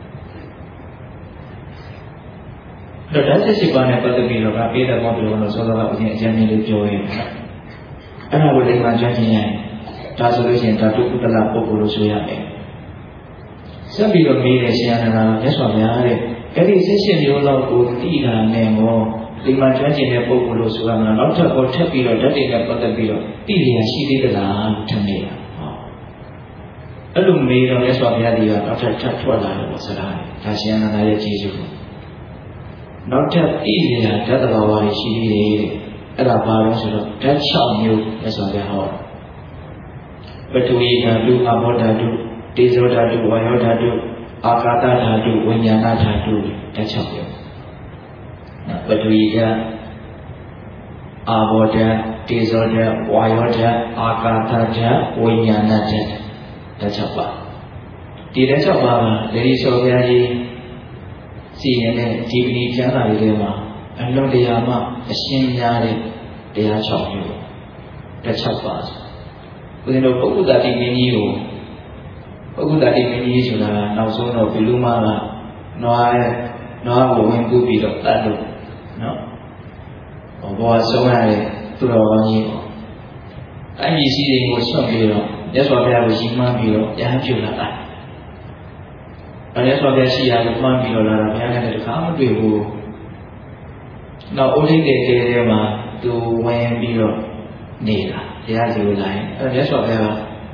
တော့ဓာတ်စစ်စစ်ပါနဲ့ပတ်သက်ပြီးတော့ကပေးတဲ့ဘောပြောလို့စောစောကအရင်အကျဉ်းချင်းလေးပြောရဲအဲ့ဒါကိုလည်းမှကျွမ်းကျင်ရင်ဒါဆိုလို့ရှိရင်ဓာတုကုသလပုဂ္ဂိုလ်လို့ဆိုရမယ်ဆက်ပြီးတော့မေးတယ်ဆရာနာနာမြတ်စွာဘုရားတဲ့အဲ့ဒီစစ်စစ်မျိုးလောက်ကိုသိတာနဲ့မောဒီမှာကျွမ်းကျင်တဲ့ပုဂ္ဂိုလ်လို့ဆိုရမှာနောက်ထပ်ပေါ်ထပ်ပြီးတော့ဓာတ်တွေနဲ့ပတ်သက်ပြီးတော့သိရရှိသေးသလားထင်နေတာဟောအဲ့လိုမေးတော့မြတ်စွာဘုရားဒီကနောက်ထပ်ထပ်ထွက်လာတယ်ပေါ့စကားဒါဆရာနာနာရဲ့ကျေးဇူးကိုနောက်ထပ်သိရဓာတ်တဘာဝတွေရှိသေးတယ်အဲ့ဒါဘာလို့ဆိုတော့ဓာတ်၆မျိုးမြတ်စွာဘုရားဟောပထဝီဓာတုအဘောဓာတုတေဇောဓာတုဝါယောဓာတုအာကာသဓာတုဝိညာဏဓာတုဓာတ်၆မျိုးပထဝီဓာတ်အာဘောဓာတ်တေဇောဓာတ်ဝါယောဓာတ်အာကာသဓာတ်ဝိညာဏဓာတ်ဓာတ်၆ပါးဒီဓာတ်၆ပါးကလေဒီဆောဘုရားကြီးစီရင်တဲ့ဒီပဏိကျမ်းစာတွေထဲမှာအလွန်တရာမှအရှင်းများတဲ့တရား၆မျိုးဓာတ်၆ပါးဦးဇင်းတို့ပုဂ္ဂုတ္တတိမင်းကြီးကိုပုဂ္ဂုတ္တတိမင်းကြီးဆိုတာကနောက်ဆုံးတော့ဘီလူမကနွားရဲ့နွားကိုဝင်ကူးပြီးတော့တတ်လို့နော်ဘောဆုံးရတဲ့သူတော်ကောင်းကြီးပေါ့အဲ့ဒီစီရင်ကိုဆွတ်ပြီးတော့မြတ်စွာဘုရားကိုရည်မှန်းပြီးတော့ရဟန်းပြုလာတာအဲ့မြတ်စွာဘုရားရှိရာကိုမှန်းပြီးတော့လာတာဘုရားနဲ့တခါမတွေ့ဘူးနောက်အိုးလေးတဲ့တဲထဲမှာသူဝင်ပြီးတော့နေတာတရားစီကိုလာရင်အဲ့မြတ်စွာဘုရားက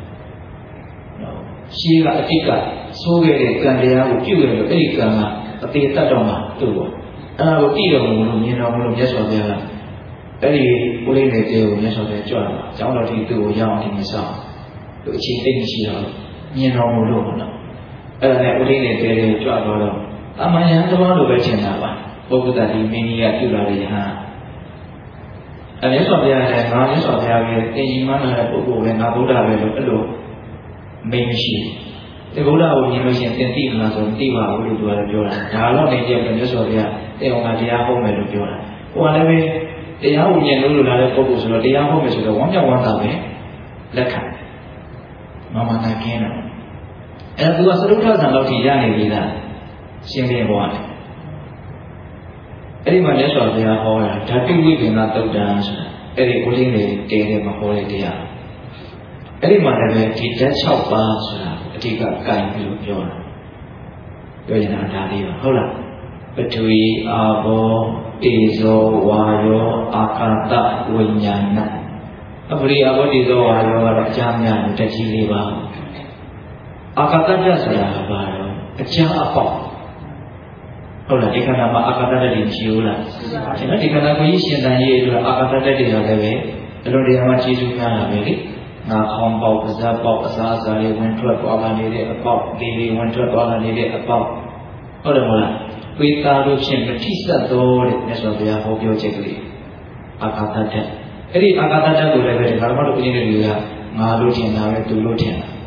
ရှိကအတိတ်ကဆိုးခဲ့တဲ့ကံတရားကိုပြုခဲ့လို့အဲ့ဒီကံကအသေးတတ်တော့မှသူ့ပေါ့အဲ့ဒါကိုကြည့်တော်မူလို့မြင်တော်မူလို့မြတ်စွာဘုရားကအဲ့ဒီကိုလေးနဲ့တဲကိုမြတ်စွာဘုရားကြွလာတာကျောင်းတော်ကြီးသူ့ကိုရောက်အောင်ဒီမဆောင်သူအချိန်သိမ့်ရှိတော့မြင်တော်မူလို့ပေါ့နော်အဲ့ဒါနဲ့ကိုလေးနဲ့တဲကိုကြွသွားတော့အမှန်ရန်တော်လို့ပဲထင်တာပါပုဂ္ဂိုလ်တတိမင်းကြီးကပြုလာတဲ့ယဟန်အဲ့မြတ်စွာဘုရားလည်းငါမြတ်စွာဘုရားရဲ့သင်ကြီးမှန်းတဲ့ပုဂ္ဂိုလ်ပဲငါဗုဒ္ဓပဲလို့အဲ့လိုမိတ်မရှိဒီဗုဒ္ဓကိုမြင်လို့ရှိရင်သင်သိမလားဆိုတော့သိပါဘူးလို့သူကလည်းပြောတာဒါတော့နေကြတယ်မြတ်စွာဘုရားတေအောင်ကတရားဟောမယ်လို့ပြောတာဟိုကလည်းပဲတရားကိုမြင်လို့လို့လာတဲ့ပုဂ္ဂိုလ်ဆိုတော့တရားဟောမယ်ဆိုတော့ဝမ်းမြောက်ဝမ်းသာပဲလက်ခံမမနာကင်းတော့အဲ့ဒါသူကသရုပ်ထဆံလောက်ထိရနေပြီလားရှင်းပြသွားတယ်အဲ့ဒီမှာမြတ်စွာဘုရားဟောတာဓာတုဝိပင်္ဂသုတ်တံဆိုတာအဲ့ဒီကိုလေးတွေတဲတယ်မဟောတဲ့တရားအဲ့ဒီမှာလည်းဒီဓာတ်၆ပါးဆိုတာအဓိကကင်ပြီးလို့ပြောတာပြောရင်ဒါလေးပါဟုတ်လားပထဝီအာဘောတေဇောဝါယောအာကာသဝိညာဏအပရိအာဘောတေဇောဝါယောကတော့အကြမ်းများတဲ့ကြီးလေးပါအာကာသဓာတ်ဆိုတာကဘာလဲအကြမ်းအပေါက်ဟုတ်လားဒီခန္ဓာမှာအာကာသဓာတ်တွေကြီးဦးလားကျွန်တော်ဒီခန္ဓာကိုကြီးရှင်တန်ရေးအတွက်အာကာသဓာတ်တွေတော့လည်းပဲအလိုတရားမှာခြေစူးများတာပဲလေငါခေါင်းပေါက်ပါးစပ်ပေါက်အစားအစာတွေဝင်ထွက်သွားလာနေတဲ့အပေါက်ဒီတွေဝင်ထွက်သွားလာနေတဲ့အပေါက်ဟုတ်တယ်မဟုတ်လားဝေသာတို့ဖြင့်မထိစပ်သောတဲ့မြတ်စွာဘုရားဟောပြောချက်ကလေးအာကာသတ္တအဲ့ဒီအာကာသတ္တကိုလည်းပဲဓမ္မတို့ဦးဇင်းတွေကငါလို့ထင်တာပဲသူလို့ထင်တာ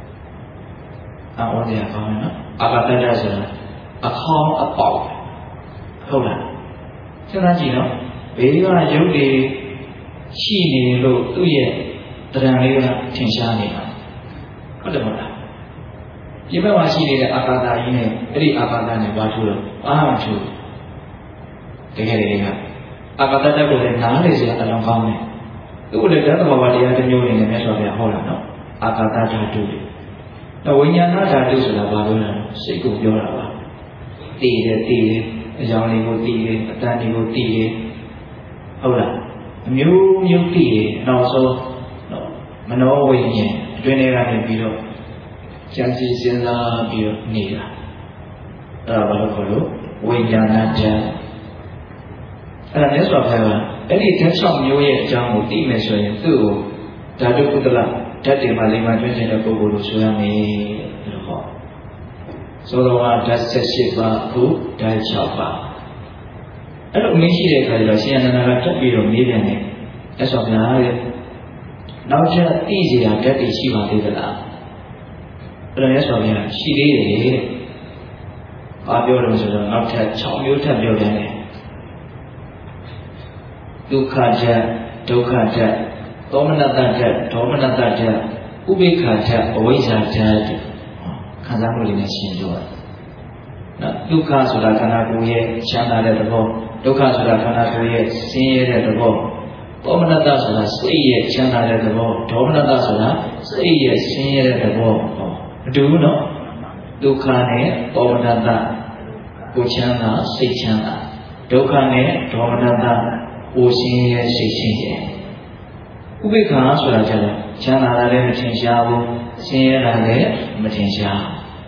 အော်တယ်ကောင်းတယ်နော်အာကာသတ္တဆိုတာအခေါင်းအပေါက်ဟုတ်လားစဉ်းစားကြည့်နော်ဘေးကရုပ်တွေရှိနေလို့သူ့ရဲ့တရားလေးကထင်ရှားနေတာဟုတ်တယ်မဟုတ်လားဒီဘက်မှာရှိနေတဲ့အာကာသကြီးနဲ့အဲ့ဒီအာကာသနဲ့ဘာထူးတော့အားမထူးတကယ်တကယ်ကအာကာသတက်ကိုလည်းနားလေစရာအလောင်းကောင်းတယ်သူ့ကိုလည်းဓာတ်သဘာဝတရားတစ်မျိုးနဲ့မြတ်စွာဘုရားဟောတာနော်အာကာသဓာတုတွေတော့ဝိညာဏဓာတုဆိုတာဘာလို့လဲစိတ်ကိုပြောတာပါတည်တယ်တည်တယ်အကြောင်းလေးကိုတည်တယ်အတန်လေးကိုတည်တယ်ဟုတ်လားအမျိုးမျိုးတည်တယ်နောက်ဆုံးနော်မနောဝိညာဉ်အတွင်းထဲကနေပြီးတော့ကြံစည်စဉ်းစားပြီးတော့နေတာအဲ့ဒါဘာလို့ခေါ်လို့ဝိညာဏဓာတ်အဲ့ဒါမြတ်စွာဘုရားကအဲ့ဒီဓာတ်၆မျိုးရဲ့အကြောင်းကိုသိမယ်ဆိုရင်သူ့ကိုဓာတုကုသလဓာတ်တွေမှာလိမ္မာကျွမ်းကျင်တဲ့ပုဂ္ဂိုလ်လို့ဆိုရမယ်လို့ဟောဆိုတော့ဓာတ်၁၈ပါးအခုဓာတ်၆ပါးအဲ့လိုမင်းရှိတဲ့အခါကျတော့ရှင်အနန္ဒာကတက်ပြီးတော့မေးပြန်တယ်မြတ်စွာဘုရားရဲ့နောက်ထပ်သိစရာဓာတ်တွေရှိပါသေးသလားအဲ့တော့မြတ်စွာဘုရားရှိသေးတယ်တဲ့ဘာပြောလို့ဆိုတော့နောက်ထပ်၆မျိုးထပ်ပြောတယ်ဒုက္ခဓာတ်ဒုက္ခဓာတ်သောမနတဓာတ်ဒေါမနတဓာတ်ဥပိ္ပခာဓာတ်အဝိဇ္ဇာဓာတ်ခံစားမှုတွေနဲ့ရှင်းပြောတယ်နော်ဒုက္ခဆိုတာခန္ဓာကိုယ်ရဲ့ချမ်းသာတဲ့သဘောဒုက္ခဆိုတာခန္ဓာကိုယ်ရဲ့ဆင်းရဲတဲ့သဘောသောမနတဆိုတာစိတ်ရဲ့ချမ်းသာတဲ့သဘောဒေါမနတဆိုတာစိတ်ရဲ့ဆင်းရဲတဲ့သဘောဟောအတူနော်ဒုက္ခနဲ့သောမနတကိုချမ်းသာစိတ်ချမ်းသာဒုက္ခနဲ့ဒေါမနတကိုရှင်းရဲ့စိတ်ရှင်းရဲ့ဥပိ္ပခာဆိုတာကျတော့ချမ်းသာတာလည်းမထင်ရှားဘူးဆင်းရဲတာလည်းမထင်ရှား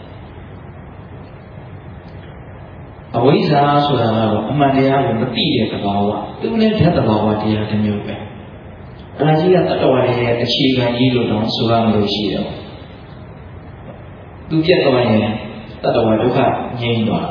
အဝိဇ္ဇာဆိုတာကတော့အမှန်တရားကိုမသိတဲ့သဘာဝသူလည်းဓာတ်သဘာဝတရားတစ်မျိုးပဲအလားကြီးကတတ္တဝါတွေရဲ့အခြေခံကြီးလို့တော့ဆိုရမလို့ရှိတယ်သူပြတ်သွားရင်တတ္တဝါဒုက္ခငြိမ်းသွား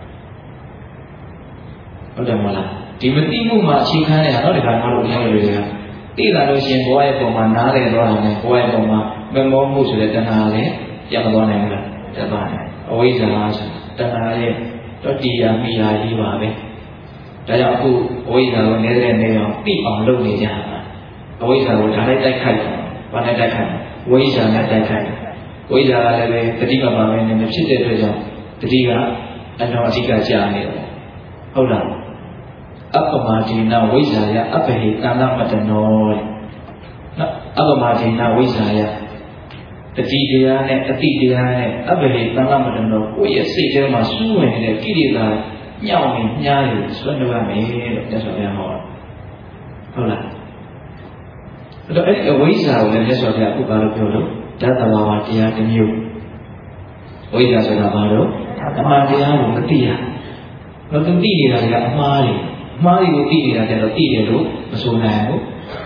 ဟုတ်တယ်မလားဒီမသိမှုမှာအခြေခံတဲ့ဟာတော့ဒီကံတော့ပြောလို့ရတယ်သိလာလို့ရှိရင်ဘဝရဲ့ပုံမှာနားလည်သွားတယ်နဲ့ဘဝရဲ့ပုံမှာမမောမှုဆိုတဲ့တဏှာလည်းပြန်မသွားနိုင်ဘူးလားတက်သွားတယ်အဝိဇ္ဇာဆိုတာတဏှာရဲ့တော့တရားမိယာကြီးပါပဲဒါကြောင့်အခုအဝိဇ္ဇာကိုနေတဲ့နေအောင်သိအောင်လုပ်နေကြတာအဝိဇ္ဇာကိုဒါလိုက်တိုက်ခိုက်တယ်ဘာနဲ့တိုက်ခိုက်ဝိဇ္ဇာနဲ့တိုက်ခိုက်တယ်ဝိဇ္ဇာကလည်းပဲတတိကပါပဲနေမဖြစ်တဲ့အတွက်ကြောင့်တတိကအတော်အဓိကကြာနေတယ်ဟုတ်လားအပ္ပမဒိနဝိဇ္ဇာယအပ္ပဟိတန္တမတနောတဲ့နော်အပ္ပမဒိနဝိဇ္ဇာယတတိတရားနဲ့အတိတရားနဲ့အပ္ပဟိတန္တမတနောကိုယ့်ရဲ့စိတ်ထဲမှာစူးဝင်နေတဲ့ကိလေသာညှောင်းနေညားနေဆွတ်နေရမယ်လို့မြတ်စွာဘုရားဟောဟုတ်လားအဲ့တော့အဲ့ဒီအဝိဇ္ဇာကိုလည်းမြတ်စွာဘုရားအခုဘာလို့ပြောလို့ဓာတ်သဘာဝတရားတစ်မျိုးဝိဇ္ဇာဆိုတာဘာလို့အမှန်တရားကိုမသိရမသိနေတာကအမှားတွေအမှားတွေကိုသိနေတာကျတော့သိတယ်လို့မဆိုနိုင်ဘူး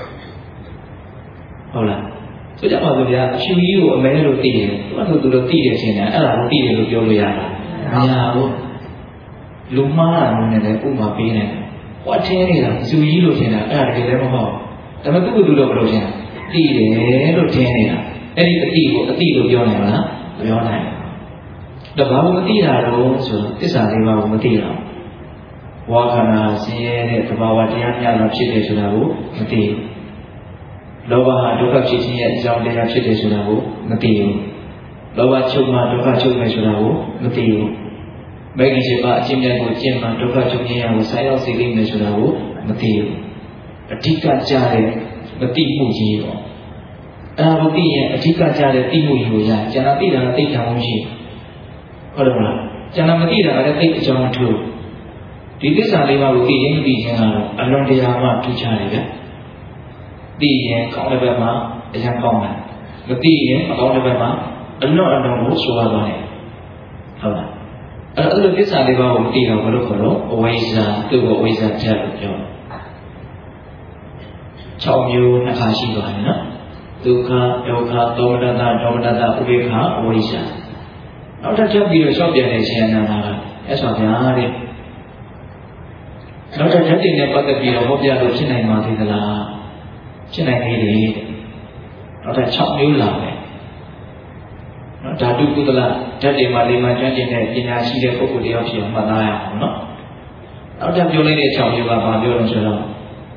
ဟုတ်လားဆိုကြပါစို့ဗျာအဖြူကြီးကိုအမဲလို့သိတယ်သူကသူတို့သိတယ်ချင်းတယ်အဲ့ဒါကိုသိတယ်လို့ပြောလို့ရတာမရဘူးလူမှားတာနဲ့လည်းဥပမာပေးနေတယ်ဟောထင်းနေတာအဖြူကြီးလို့ထင်တာအဲ့ဒါတကယ်လည်းမဟုတ်ဒါပေမဲ့သူ့ကိုသူတော့ဘယ်လိုထင်သိတယ်လို့ထင်နေတာအဲ့ဒီအတိကိုအတိလို့ပြောနိုင်မလားမပြောနိုင်ဘူးဒါဘာလို့မသိတာတော့ဆိုတော့သစ္စာလေးပါးကိုမသိတာဝါခန္ဓာဆင်းရဲတဲ့သဘာဝတရားများတာဖြစ်တယ်ဆိုတာကိုမသိဘူးလောဘဟာဒုက္ခဖြစ်ခြင်းရဲ့အကြောင်းတရားဖြစ်တယ်ဆိုတာကိုမသိဘူးလောဘချုပ်မှဒုက္ခချုပ်မယ်ဆိုတာကိုမသိဘူးမဂ္ဂင်ရှိပါအကျင့်များကိုကျင့်မှဒုက္ခချုပ်ခြင်းရကိုဆက်ရောက်စေလိမ့်မယ်ဆိုတာကိုမသိဘူးအဓိကကြတဲ့မသိမှုကြီးပေါ့အဲ့ဒါကိုသိရင်အဓိကကြတဲ့သိမှုကြီးကိုရကျန်တာသိတာကသိတာမှမရှိဟုတ်တယ်မလားကျန်တာမသိတာကလည်းသိအကြောင်းမထူးဒီသစ္စာလေးပါးကိုသိရင်သိခြင်းကတော့အလွန်တရာမှထူးခြားတယ်ဗျသိရင်ကောင်းတဲ့ဘက်မှာအရင်ကောင်းတယ်မသိရင်အကောင်းတဲ့ဘက်မှာအလွန်အလွန်ကိုဆိုရသွားတယ်ဟုတ်လားအဲ့တော့အဲ့လိုသစ္စာလေးပါးကိုမသိတော့ဘယ်လိုခေါ်တော့အဝိဇ္ဇာသူ့ကိုအဝိဇ္ဇာဓာတ်လို့ပြောတယ်၆မျိုးနှစ်ခါရှိသွားတယ်နော်ဒုက္ခဒုက္ခသောမနတဒေါမနတဥပိ္ပခာအဝိဇ္ဇာနောက်ထပ်ထပ်ပြီးတော့လျှောက်ပြန်နေခြင်းအနန္တကအဲ့ဆိုဗျာတဲ့နောက်တစ်ဓာတ်တွေနဲ့ပတ်သက်ပြီးတော့ဟောပြလို့ဖြစ်နိုင်ပါသေးသလားဖြစ်နိုင်သေးတယ်နောက်တစ်၆မျိုးလာမယ်နော်ဓာတုကုသလဓာတ်တွေမှာလေးမှကျွမ်းကျင်တဲ့ပညာရှိတဲ့ပုဂ္ဂိုလ်တယောက်ဖြစ်အောင်မှတ်သားရအောင်နော်နောက်တစ်ပြောလိုက်တဲ့၆မျိုးကဘာပြောလို့ဆိုတော့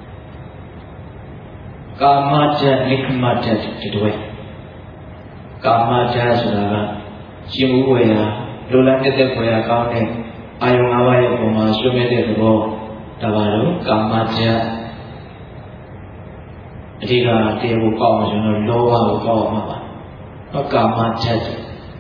ကာမဓာတ်နိခမဓာတ်ဒီတွေကာမဓာတ်ဆိုတာကရှင်မှုဝေရာလိုလားတဲ့တဲ့ဝေရာကောင်းတဲ့အာယုံ၅ပါးရဲ့ပုံမှာဆွေးမဲ့တဲ့သဘောဒါပါတော့ကာမဓာတ်အဓိကတရားကိုကောက်အောင်ဆိုတော့လောဘကိုကောက်အောင်မှာပါတော့ကာမဓာတ်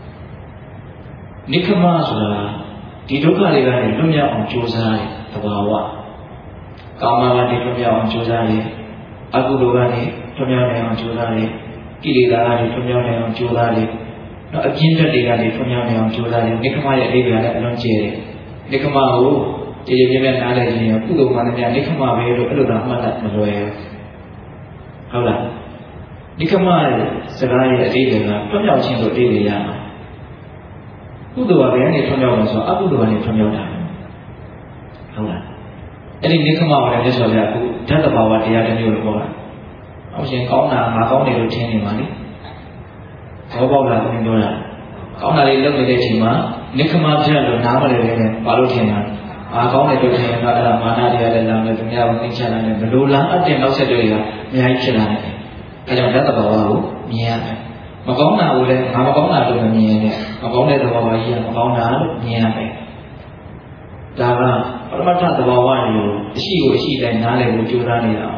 နိခမဆိုတာဒီဒုက္ခတွေကနေလွတ်မြောက်အောင်ကြိုးစားတဲ့သဘာဝကာမကနေလွတ်မြောက်အောင်ကြိုးစားတယ်အကုသိုလ်ကနေလွတ်မြောက်နိုင်အောင်ကြိုးစားတယ်ကိလေသာကနေလွတ်မြောက်နိုင်အောင်ကြိုးစားတယ်နော်အပြင်းတက်တွေကနေလွတ်မြောက်နိုင်အောင်ကြိုးစားတယ်နိခမရဲ့အဓိပ္ပာယ်လည်းအလွန်ကျယ်တယ်နိခမကိုကြည်ကြည်ပြည့်ပြည့်နားလည်ရင်ကုသိုလ်မှလည်းများနိခမပဲလို့အဲ့လိုတော့မှတ်တတ်မလွယ်ဘူးဟုတ်လားနိခမရဲ့စကားရဲ့အဓိပ္ပာယ်ကလွတ်မြောက်ခြင်းလို့အဓိပ္ပာယ်ရမှာကုသိုလ်ကဘယ်ကနေထွံ့မြောက်လို့ဆိုအကုသိုလ်ကနေထွံ့မြောက်တာဟုတ်လားအဲ့ဒီနိခမကိုလည်းမြတ်စွာဘုရားအခုဓာတ်တဘာဝတရားတစ်မျိုးလို့ပြောတာအောင်ရှင်ကောင်းတာငါကောင်းတယ်လို့ထင်နေပါလေဘောပေါက်လာတယ်ပြောတာကောင်းတာလေးလုပ်နေတဲ့အချိန်မှာနိခမပြတ်လို့နားမလဲလည်းဘာလို့ထင်တာငါကောင်းတယ်လို့ထင်ရင်တော့အဲ့ဒါမာနတရားလည်းလာမယ်သူများကိုသိချလာတယ်ဘလို့လားအတင်နောက်ဆက်တွေကအများကြီးဖြစ်လာတယ်အဲကြောင့်ဓာတ်တဘာဝကိုမြင်ရတယ်မကောင်းတာကိုလည်းငါမကောင်းတာလို့မမြင်နဲ့မကောင်းတဲ့သဘာဝကြီးကမကောင်းတာလို့မြင်ရမယ်ဒါကပရမတ္ထသဘာဝတွေကိုအရှိကိုအရှိတိုင်းနားလည်ဖို့ကြိုးစားနေတာ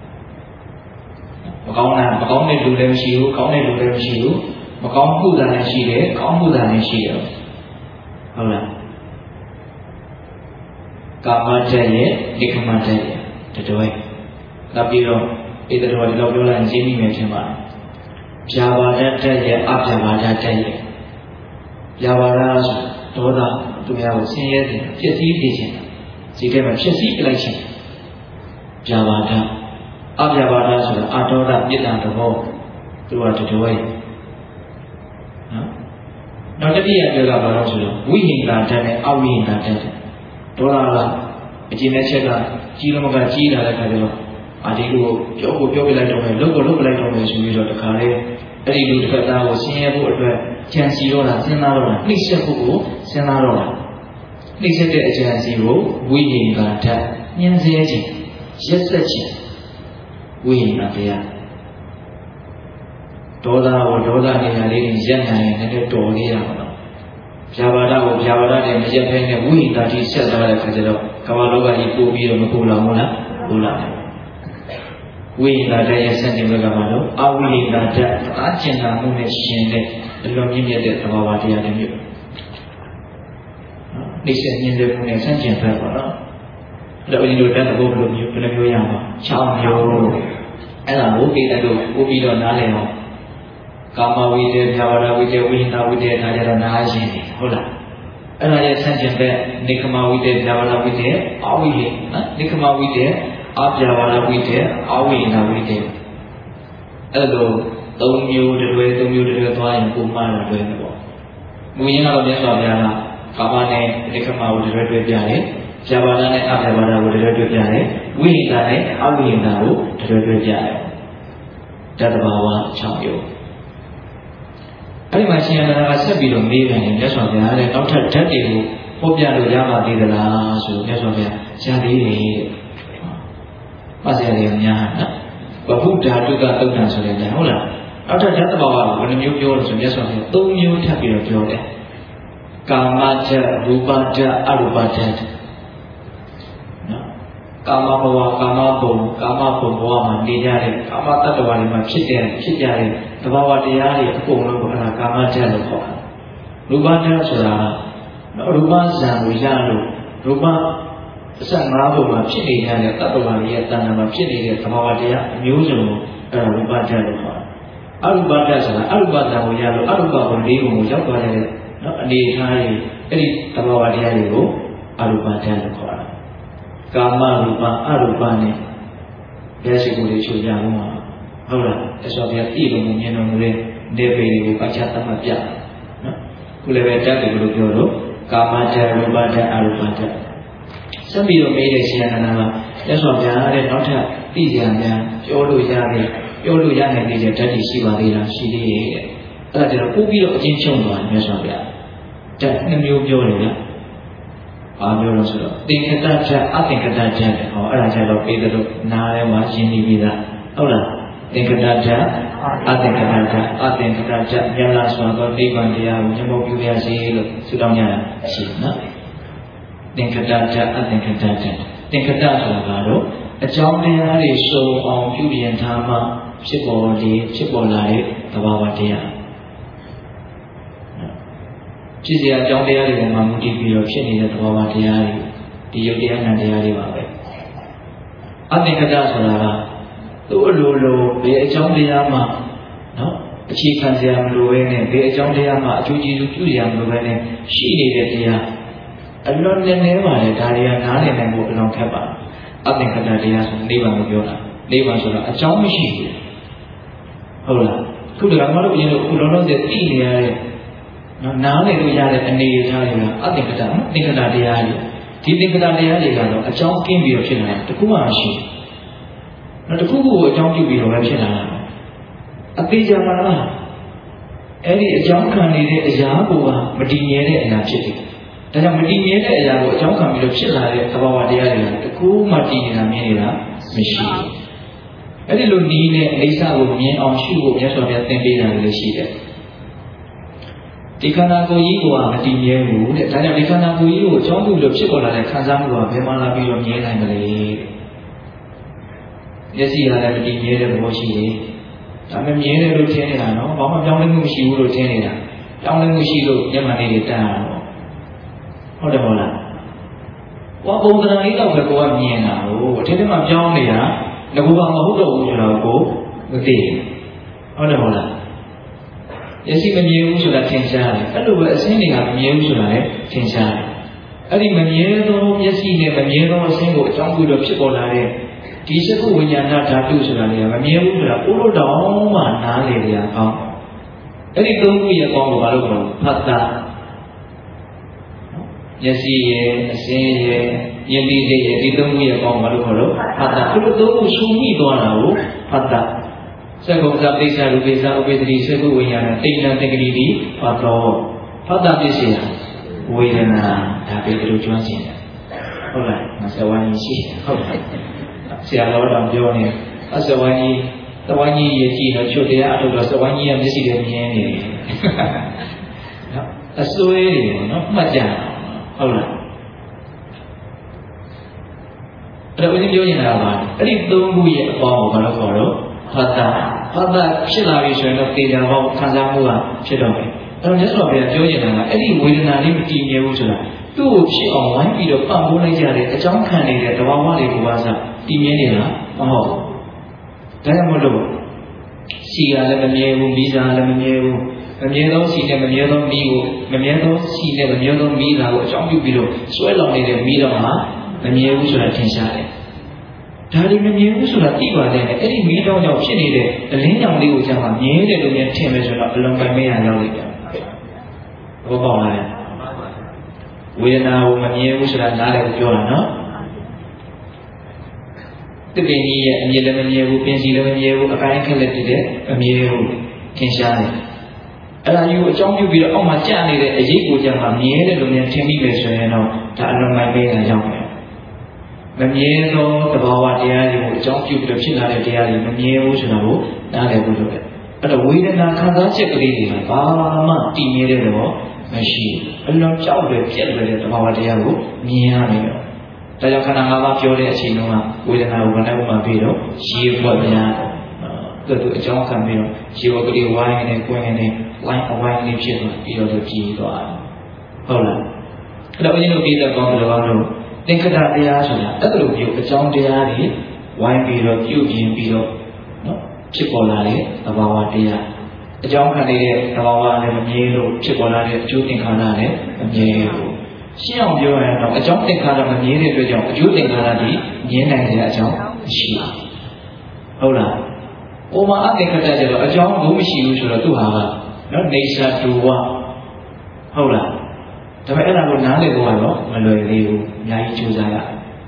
မကောင်းတာမကောင်းတဲ့လူလည်းမရှိဘူးကောင်းတဲ့လူလည်းမရှိဘူးမကောင်းမှုတာလည်းရှိတယ်ကောင်းမှုတာလည်းရှိတယ်ဟုတ်လားကာမဓာတ်ရဲ့နိခမဓာတ်ရဲ့တတွဲနောက်ပြီးတော့ဧတတော်ဒီလောက်ပြောလိုက်ရင်ရှင်းမိမယ်ထင်ပါတယ်ဗျာပါဒဓာတ်ရဲ့အဗျာပါဒဓာတ်ရဲ့ဗျာပါဒဆိုဒေါသသူများကိုဆင်းရဲတယ်ဖြစ်စည်းနေခြင်းဒီထဲမှာဖြစ်စည်းပြလိုက်ခြင်းဗျာပါဒအဗျာပါဒဆိုတာအဒေါသပြစ်ဒဏ်သဘောသူကတတွဲနော်နောက်တစ်ပြည့်ရပြောတာဘာလို့ဆိုတော့ဝိဟိန္တာဓာတ်နဲ့အဝိဟိန္တာဓာတ်ဒေါသကအကျဉ်းမဲ့ချက်ကကြီးလုံးကကြီးလာတဲ့ခါကျတော့အာဒီလိုပြောကိုပြောပြလိုက်တော့မယ်လုပ်ကိုလုပ်ပြလိုက်တော့မယ်ဆိုပြီးတော့တခါလေအဲ့ဒီလူတစ်ဖက်သားကိုဆင်းရဲဖို့အတွက်ကြံစီတော့တာစဉ်းစားတော့တာနှိမ့်ဆက်ဖို့ကိုစဉ်းစားတော့တာနှိမ့်ဆက်တဲ့အကြံစီကိုဝိဟိန္တာဓာတ်ညှင်းဆဲခြင်းရက်ဆက်ခြင်းဝိဟိန္တာတရားဒေါသကိုဒေါသနေရာလေးရက်နိုင်ရင်လည်းတော်လေးရမှာနော်ဗျာပါဒကိုဗျာပါဒနဲ့မရက်ဖဲနဲ့ဝိဟိန္တာတိဆက်သွားတဲ့ခါကျတော့ကမ္ဘာလောကကြီးပို့ပြီးတော့မပူလာဘူးလားပူလာတယ်ဝိဟိန္တာဓာတ်ရဲ့ဆန့်ကျင်ဘက်ကမှတော့အဝိဟိန္တာဓာတ်အကျဉ်းနာမှုနဲ့ရှင်တဲ့အလွန်မြင့်မြတ်တဲ့သဘာဝတရားတွေမျိုးနှိမ့်ဆက်ညှင်းတဲ့မှုနဲ့ဆန့်ကျင်ဘက်ပေါ့နော်အဲ့တော့ဒီလိုဓာတ်ကိုဘယ်လိုမျိုးဘယ်လိုမျိုးရမှာ၆မျိုးအဲ့ဒါကိုကိတ္တတို့ပို့ပြီးတော့နားလည်အောင်ကာမဝိတ္တဗျာပါဒဝိတ္တဝိဟိန္တာဝိတ္တဒါကြတော့နားရှင်းတယ်ဟုတ်လားအဲ့ဒါရဲ့ဆန့်ကျင်ဘက်နိခမဝိတ္တဗျာပါဒဝိတ္တအဝိဟိနော်နိခမဝိတ္တအဗျာပါဒဝိတ္တအဝိဟိန္တာဝိတ္တအဲ့လိုသုံးမျိုးတတွေသုံးမျိုးတတွေသွားရင်ပုံမှန်တော့တွဲတယ်ပေါ့မူရင်းကတော့မြတ်စွာဘုရားကကာမနဲ့နိခမကိုတတွေတွဲပြတယ်ဗျာပါဒနဲ့အဗျာပါဒကိုတတွေတွဲပြတယ်ဝိဟိန္တာနဲ့အဝိဟိန္တာကိုတတွေတွဲပြတယ်တတဘာဝ၆မျိုးအဲ့ဒီမှာရှင်ရဏကဆက်ပြီးတော့မေးပြန်တယ်မြတ်စွာဘုရားတဲ့နောက်ထပ်ဓာတ်တွေကိုဟောပြလို့ရပါသေးသလားဆိုမြတ်စွာဘုရားရှားသေးတယ်မှတ်စရာတွေများနော်ဘုဒ္ဓဓာတုကသုတ်တံဆိုတဲ့ဟုတ်လားနောက်ထပ်ဓာတ်တဘာဝကိုဘယ်နှမျိုးပြောလို့ဆိုမြတ်စွာဘုရား၃မျိုးထပ်ပြီးတော့ပြောတယ်ကာမဓာတ်ရူပဓာတ်အရူပဓာတ်နော်ကာမဘဝကာမဘုံကာမဘုံဘဝမှာနေကြတဲ့ကာမတတ္တဝါတွေမှာဖြစ်တဲ့ဖြစ်ကြတဲ့တဘာဝတရားတွေအကုန်လုံးကိုအဲ့ဒါကာမဓာတ်လို့ခေါ်တာရူပဓာတ်ဆိုတာနော်ရူပဇံကိုရလို့ရူပအစငါးဘုံမှာဖြစ်နေကြတဲ့တတ္တဝါတွေရဲ့တဏ္ဍာမှာဖြစ်နေတဲ့သဘာဝတရားအမျိုးစုံကိုအဲ့ဒါရူပဓာတ်လို့ခေါ်တာအရူပဓာတ်ဆိုတာအရူပဇံကိုရလို့အရူပဘုံလေးဘုံကိုရောက်သွားတဲ့နော်အနေထားတွေအဲ့ဒီသဘာဝတရားတွေကိုအရူပဓာတ်လို့ခေါ်တာကာမရူပအရူပနဲ့ဘယ်ရှိကိုတွေချုပ်ကြအောင်မှာဟုတ်လားအစောပြပြည့်လို့မြင်တော်မူတဲ့နေပေတွေကိုပတ်ချသတ်မှတ်ပြနော်ခုလည်းပဲတတ်တယ်လို့ပြောတော့ကာမတ္တရူပတ္တအရူပတ္တဆက်ပြီးတော့မေးတဲ့ဆရာနန္ဒာကလက်ဆောင်ပြားတဲ့နောက်ထပ်သိကြများပြောလို့ရတယ်ပြောလို့ရနိုင်သေးတဲ့ဓာတ်တွေရှိပါသေးလားရှိသေးရဲ့အဲ့ဒါကျတော့ပို့ပြီးတော့အချင်းချုပ်သွားမြတ်စွာဘုရားဓာတ်နှမျိုးပြောတယ်ဗျဘာပြောလို့ဆိုတော့သင်္ကတဓာတ်အသင်္ကတဓာတ်ဟောအဲ့ဒါကျတော့ပေးတယ်လို့နားထဲမှာရှင်းပြီးပြီလားဟုတ်လားသင်္ကတဓာတ်အသင်္ကတဓာတ်အသင်္ကတဓာတ်မြတ်လားဆိုတော့နိဗ္ဗာန်တရားကိုမြတ်မို့ပြုရစေလို့ဆုတောင်းကြတာရှိနော်သင်္ကတဓာတ်အသင်္ကတဓာတ်သင်္ကတဆိုတာကတော့အကြောင်းတရားတွေစုံအောင်ပြုပြင်ထားမှဖြစ်ပေါ်လေဖြစ်ပေါ်လာတဲ့သဘာဝတရားဖြစ်စရာအကြောင်းတရားတွေမှာမူတည်ပြီးတော့ဖြစ်နေတဲ့သဘာဝတရားတွေဒီယုတ်တရားနံတရားတွေပါပဲအသင်္ကတဆိုတာကသူ့အလိုလိုဘယ်အကြောင်းတရားမှနော်အခြေခံစရာမလိုဘဲနဲ့ဘယ်အကြောင်းတရားမှအကျိုးကျေးဇူးပြုစရာမလိုဘဲနဲ့ရှိနေတဲ့တရားအလွန်နည်းနည်းပါလေဒါတွေကနားလည်နိုင်ဖို့အလွန်ခက်ပါအသင်္ကတတရားဆိုနိဗ္ဗာန်ကိုပြောတာနိဗ္ဗာန်ဆိုတာအကြောင်းမရှိဘူးဟုတ်လားခုတကယ်မှလို့ဘုရင်တို့ခုလုံးလုံးစသိနေရတဲ့နော်နားလည်လို့ရတဲ့အနေအထားတွေကအသင်္ကတသင်္ကတတရားတွေဒီသင်္ကတတရားတွေကတော့အကြောင်းကင်းပြီးတော့ဖြစ်လာတာတခုမှမရှိဘူးနော်တခုခုကိုအကြောင်းပြုပြီးတော့ပဲဖြစ်လာတာအသေးချာပါလားအဲ့ဒီအကြောင်းခံနေတဲ့အရာကိုကမတည်ငြိမ်တဲ့အရာဖြစ်တယ်ဒါကြောင့်မတည်ငြိမ်တဲ့အရာကိုအကြောင်းခံပြီးတော့ဖြစ်လာတဲ့သဘာဝတရားတွေကတခုမှတည်နေတာမြင်နေတာမရှိဘူးအဲ့ဒီလိုနီးနဲ့အိဋ္ဌကိုမြင်အောင်ရှုဖို့မြတ်စွာဘုရားသင်ပေးတာလည်းရှိတယ်ဒီခန္ဓာကိုယ်ကြီးကမတည်မြဲဘူးတဲ့ဒါကြောင့်ဒီခန္ဓာကိုယ်ကြီးကိုအကြောင်းပြုလို့ဖြစ်ပေါ်လာတဲ့ခံစားမှုကဘယ်မှလာပြီးတော့မြဲနိုင်မလဲမျက်စိကလည်းမတည်မြဲတဲ့ဘောရှိတယ်ဒါမမြဲတယ်လို့ထင်နေတာနော်ဘာမှပြောင်းလဲမှုမရှိဘူးလို့ထင်နေတာပြောင်းလဲမှုရှိလို့မျက်မှန်လေးတွေတန်းရတာဟုတ်တယ်မဟုတ်လားဟောပုံသဏ္ဍာန်လေးတော့ပဲကိုကမြင်တာဟုတ်အထက်ထဲမှာပြောင်းနေတာငကူကမဟုတ်တော့ဘူးဆိုတော့ကိုမသိဘူးဟုတ်တယ်မဟုတ်လားမျက်စိမမြင်ဘူးဆိုတာထင်ရှားတယ်အဲ့လိုပဲအစင်းတွေကမမြင်ဘူးဆိုတာလည်းထင်ရှားတယ်အဲ့ဒီမမြင်သောမျက်စိနဲ့မမြင်သောအစင်းကိုအကြောင်းပြုလို့ဖြစ်ပေါ်လာတဲ့ဒီစကုဝိညာဏဓာတုဆိုတာလည်းမမြင်ဘူးဆိုတာပို့လို့တောင်းမှနားလေရအောင်အဲ့ဒီသုံးခုရဲ့ကောင်းကိုဘာလို့ခေါ်ဖတ်တာမျက်စိရဲ့အစင်းရဲ့ယဉ်ပြီးစိတ်ရဲ့ဒီသုံးခုရဲ့ကောင်းဘာလို့ခေါ်လို့ဖတ်တာသူတို့သုံးခုရှုမိသွားတာကိုဖတ်တာစကုဇပိစ္ဆရူပိစ္ဆဥပေတိစကုဝိညာဏတိဏ္ဍတက္ကတိတိဖတ်တော်ဖတ်တာပြည့်စရာဝေဒနာဒါပဲတို့ကျွမ်းကျင်တယ်ဟုတ်လားမဆဝိုင်းရှိဟုတ်လားဆရာတော်တော်ပြောနေအဆဝိုင်းကြီးသဝိုင်းကြီးရဲ့ကြည့်တော့ချုပ်တရားအထုတ်တော့သဝိုင်းကြီးရဲ့မျက်စိတွေမြင်နေတယ်နော်အစွဲတွေနော်မှတ်ကြဟုတ်လားအဲ့တော့ဦးဇင်းပြောနေတာကအဲ့ဒီသုံးခုရဲ့အပေါင်းကိုဘာလို့ခေါ်တော့ဖတ်တာဖတ်တာဖြစ်လာပြီဆိုရင်တော့တေချာပေါင်းခံစားမှုကဖြစ်တော့မယ်အဲ့တော့မြတ်စွာဘုရားပြောနေတာကအဲ့ဒီဝေဒနာလေးမတည်မြဲဘူးဆိုတာသူ့ကိုဖြစ်အောင်ဝိုင်းပြီးတော့ပတ်ပိုးလိုက်ကြတဲ့အကြောင်းခံနေတဲ့တဘာဝတွေကိုပါစားတည်မြဲနေတာမဟုတ်ဘူးဒါကြောင့်မလို့စီကလည်းမမြဲဘူးမိစားလည်းမမြဲဘူးမမြဲသောစီနဲ့မမြဲသောမိကိုမမြဲသောစီနဲ့မမြဲသောမိသားကိုအကြောင်းပြုပြီးတော့ဆွဲလောင်နေတဲ့မိတော့မှာမမြဲဘူးဆိုတာထင်ရှားတယ်ဒါဒီမမြင်ဘူးဆိုတာသိပါတယ်အဲ့ဒီမီးတောင်းကြောင့်ဖြစ်နေတဲ့အလင်းရောင်လေးကိုကြာမှမြင်တယ်လို့များထင်မယ်ဆိုတော့အလုံးပိုင်မရရောက်လိမ့်မယ်ဘောပေါက်လာတယ်ဝေဒနာကိုမမြင်ဘူးဆိုတာနားလည်းပြောတာနော်တပင်ကြီးရဲ့အမြင်လည်းမမြင်ဘူးပင်စီလည်းမမြင်ဘူးအပိုင်းခက်လက်တည်းလည်းမမြင်ဘူးထင်ရှားတယ်အဲ့ဒါကြီးကိုအကြောင်းပြုပြီးတော့အောက်မှာကြာနေတဲ့အရေးကိုကြာမှမြင်တယ်လို့များထင်မိမယ်ဆိုရင်တော့ဒါအလုံးပိုင်မရရောက်မယ်မမြဲသောသဘာဝတရားတွေကိုအကြောင်းပြုပြီးတော့ဖြစ်လာတဲ့တရားတွေမမြဲဘူးဆိုတာကိုနားလည်ဖို့လိုတယ်။အဲ့တော့ဝေဒနာခံစားချက်ကလေးတွေကဘာမှတည်မြဲတဲ့တော့မရှိဘူး။အလွန်ကြောက်တယ်ပြက်တယ်တဲ့သဘာဝတရားကိုမြင်ရမယ်။ဒါကြောင့်ခန္ဓာ၅ပါးပြောတဲ့အချိန်တုန်းကဝေဒနာကိုဘယ်နဲ့ဥပမာပြီးတော့ရေပွက်များသူတို့အကြောင်းခံပြီးတော့ရေဝကလေးဝိုင်းနေကွင်းနေဝိုင်းအဝိုင်းလေးဖြစ်သွားပြီးတော့ကြည်သွားတယ်။ဟုတ်လား။အဲ့တော့အရင်ကပြီးတဲ့ကောင်းတဲ့ကောင်းလို့သင်္ကတတရားဆိုတာအဲ့လိုမျိုးအကြောင်းတရားတွေဝိုင်းပြီးတော့ပြုပြင်ပြီးတော့နော်ဖြစ်ပေါ်လာတဲ့သဘာဝတရားအကြောင်းခံနေတဲ့သဘာဝနဲ့မမြဲလို့ဖြစ်ပေါ်လာတဲ့အကျိုးသင်္ခါရနဲ့မမြဲဘူးရှင်းအောင်ပြောရရင်တော့အကြောင်းသင်္ခါရမမြဲတဲ့အတွက်ကြောင့်အကျိုးသင်္ခါရဒီမြဲနိုင်တဲ့အကြောင်းမရှိဘူးဟုတ်လား။ဥမာအသင်္ကတကျတော့အကြောင်းဘူးမရှိဘူးဆိုတော့သူ့ဟာကနော်နေစာတူဝဟုတ်လား။ဒါပေမဲ့အဲ့ဒါကိုနားလည်ဖို့ကတော့မလွယ်သေးဘူးအများကြီးကြိုးစားရ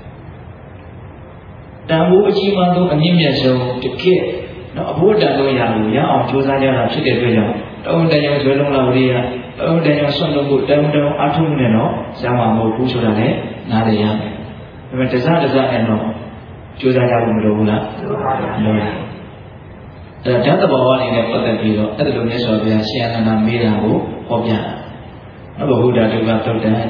တန်ဖိုးအကြီးမားဆုံးအမြင့်မြတ်ဆုံးတကယ်နော်အဖို့တန်လို့ရလို့ရအောင်ကြိုးစားကြတာဖြစ်တဲ့အတွက်ကြောင့်တောင်းတန်ရုံဇွဲလုံးလာဝိရိယတောင်းတန်ရုံဆွတ်လို့ကိုတောင်းတန်အထုံးနဲ့တော့ရမှာမဟုတ်ဘူးဆိုတာလည်းနားလည်ရမယ်ဒါပေမဲ့တစားတစားနဲ့တော့ကြိုးစားကြဖို့မလိုဘူးလားမလိုဘူးအဲဓာတ်တဘာဝအနေနဲ့ပတ်သက်ပြီးတော့အဲ့လိုမျိုးဆိုပြရှင်အနန္ဒမေးတာကိုဟောပြတာဘုရားတုကသုတ်တန်တဲ့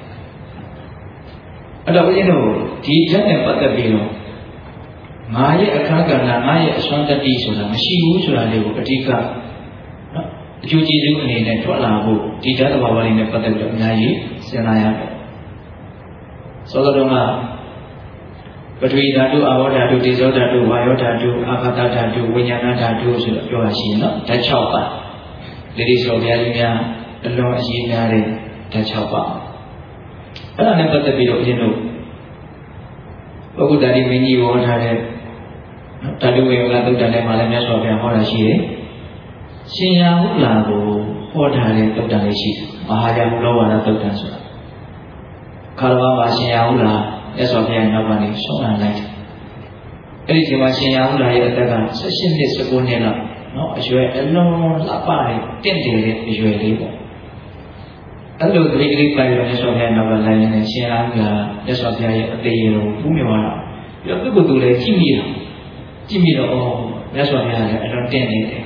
အဲ့တော့ဘုရားတို့ဒီဓာတ်နဲ့ပတ်သက်ပြီးတော့ငါရဲ့အခါကဏ္ဍငါရဲ့အစွမ်းတတိဆိုတာမရှိဘူးဆိုတာလေးကိုအဓိကနော်အကျိုးကျေးဇူးအနေနဲ့ထွက်လာဖို့ဒီဓာတ်တဘာဝလေးနဲ့ပတ်သက်ပြီးအများကြီးစဉ်းစားရမယ်သောတော်ကပထဝီဓာတုအာဘောဓာတုတေဇောဓာတုဝါယောဓာတုအာကာသဓာတုဝိညာဏဓာတုဆိုတော့ပြောရရှိရင်နော်ဓာတ်၆ပါးလေဒီဆိုဘုရားကြီးများအလွန်အရေးများတဲ့ဓာတ်၆ပါးအဲ့ဒါနဲ့ပတ်သက်ပြီးတော့ဦးဇင်းတို့ပုဂ္ဂိုလ်ဓာတိမင်းကြီးဟောထားတဲ့ဓာတုဝေယကသုတ်တန်ထဲမှာလည်းမြတ်စွာဘုရားဟောတာရှိတယ်ရှင်ရာဟုလာကိုဟောထားတဲ့သုတ်တန်လေးရှိတယ်မဟာယာဟုလောဝါဒသုတ်တန်ဆိုတာခါရဝါမှာရှင်ရာဟုလာမြတ်စွာဘုရားနောက်ကနေဆုံးအပ်လိုက်တယ်အဲ့ဒီချိန်မှာရှင်ရာဟုလာရဲ့အသက်က၁၈နှစ်၁၉နှစ်လောက်နော်အရွယ်အလုံးလှပတဲ့တင့်တယ်တဲ့အရွယ်လေးပေါ့အဲ့လိုကလေးကလေးပိုင်ရမြတ်စွာဘုရားနောက်ကလိုက်နေရှင်ရာဟုလာမြတ်စွာဘုရားရဲ့အသေးရုံပူးမြော်လာပြီးတော့သူ့ကိုယ်သူလည်းကြည့်မိတာကြည့်မိတော့အော်မြတ်စွာဘုရားလည်းအလွန်တင့်နေတယ်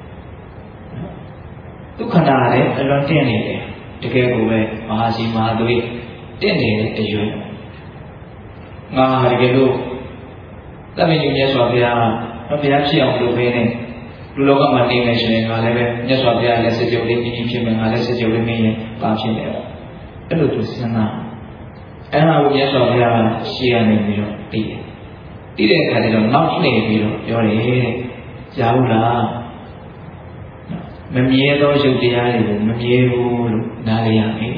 ဒုက္ခနာလည်းအလွန်တင့်နေတယ်တကယ်ကိုပဲမဟာစီမဟာသွေးတင့်နေတဲ့အရွယ်ငါတကယ်လို့တမန်ကြီးမြတ်စွာဘုရားဘုရားဖြစ်အောင်လုပ်ပေးနေလူလောကမှာနေမယ်ဆိုရင်ငါလည်းပဲမြတ်စွာဘုရားလည်းစကြဝဠာကြီးဖြစ်မယ်ငါလည်းစကြဝဠာမင်းရင်ပါဖြစ်နေတော့အဲ့လိုသူစဉ်းစားအဲ့ဒါကိုမြတ်စွာဘုရားရှေ့ကနေပြီးတော့တည်တယ်တည်တဲ့အခါကျတော့နောက်နေပြီးတော့ပြောတယ်တဲ့ကြားဘူးလားမမြဲသောရုပ်တရားတွေကိုမမြဲဘူးလို့နားလည်ရမယ်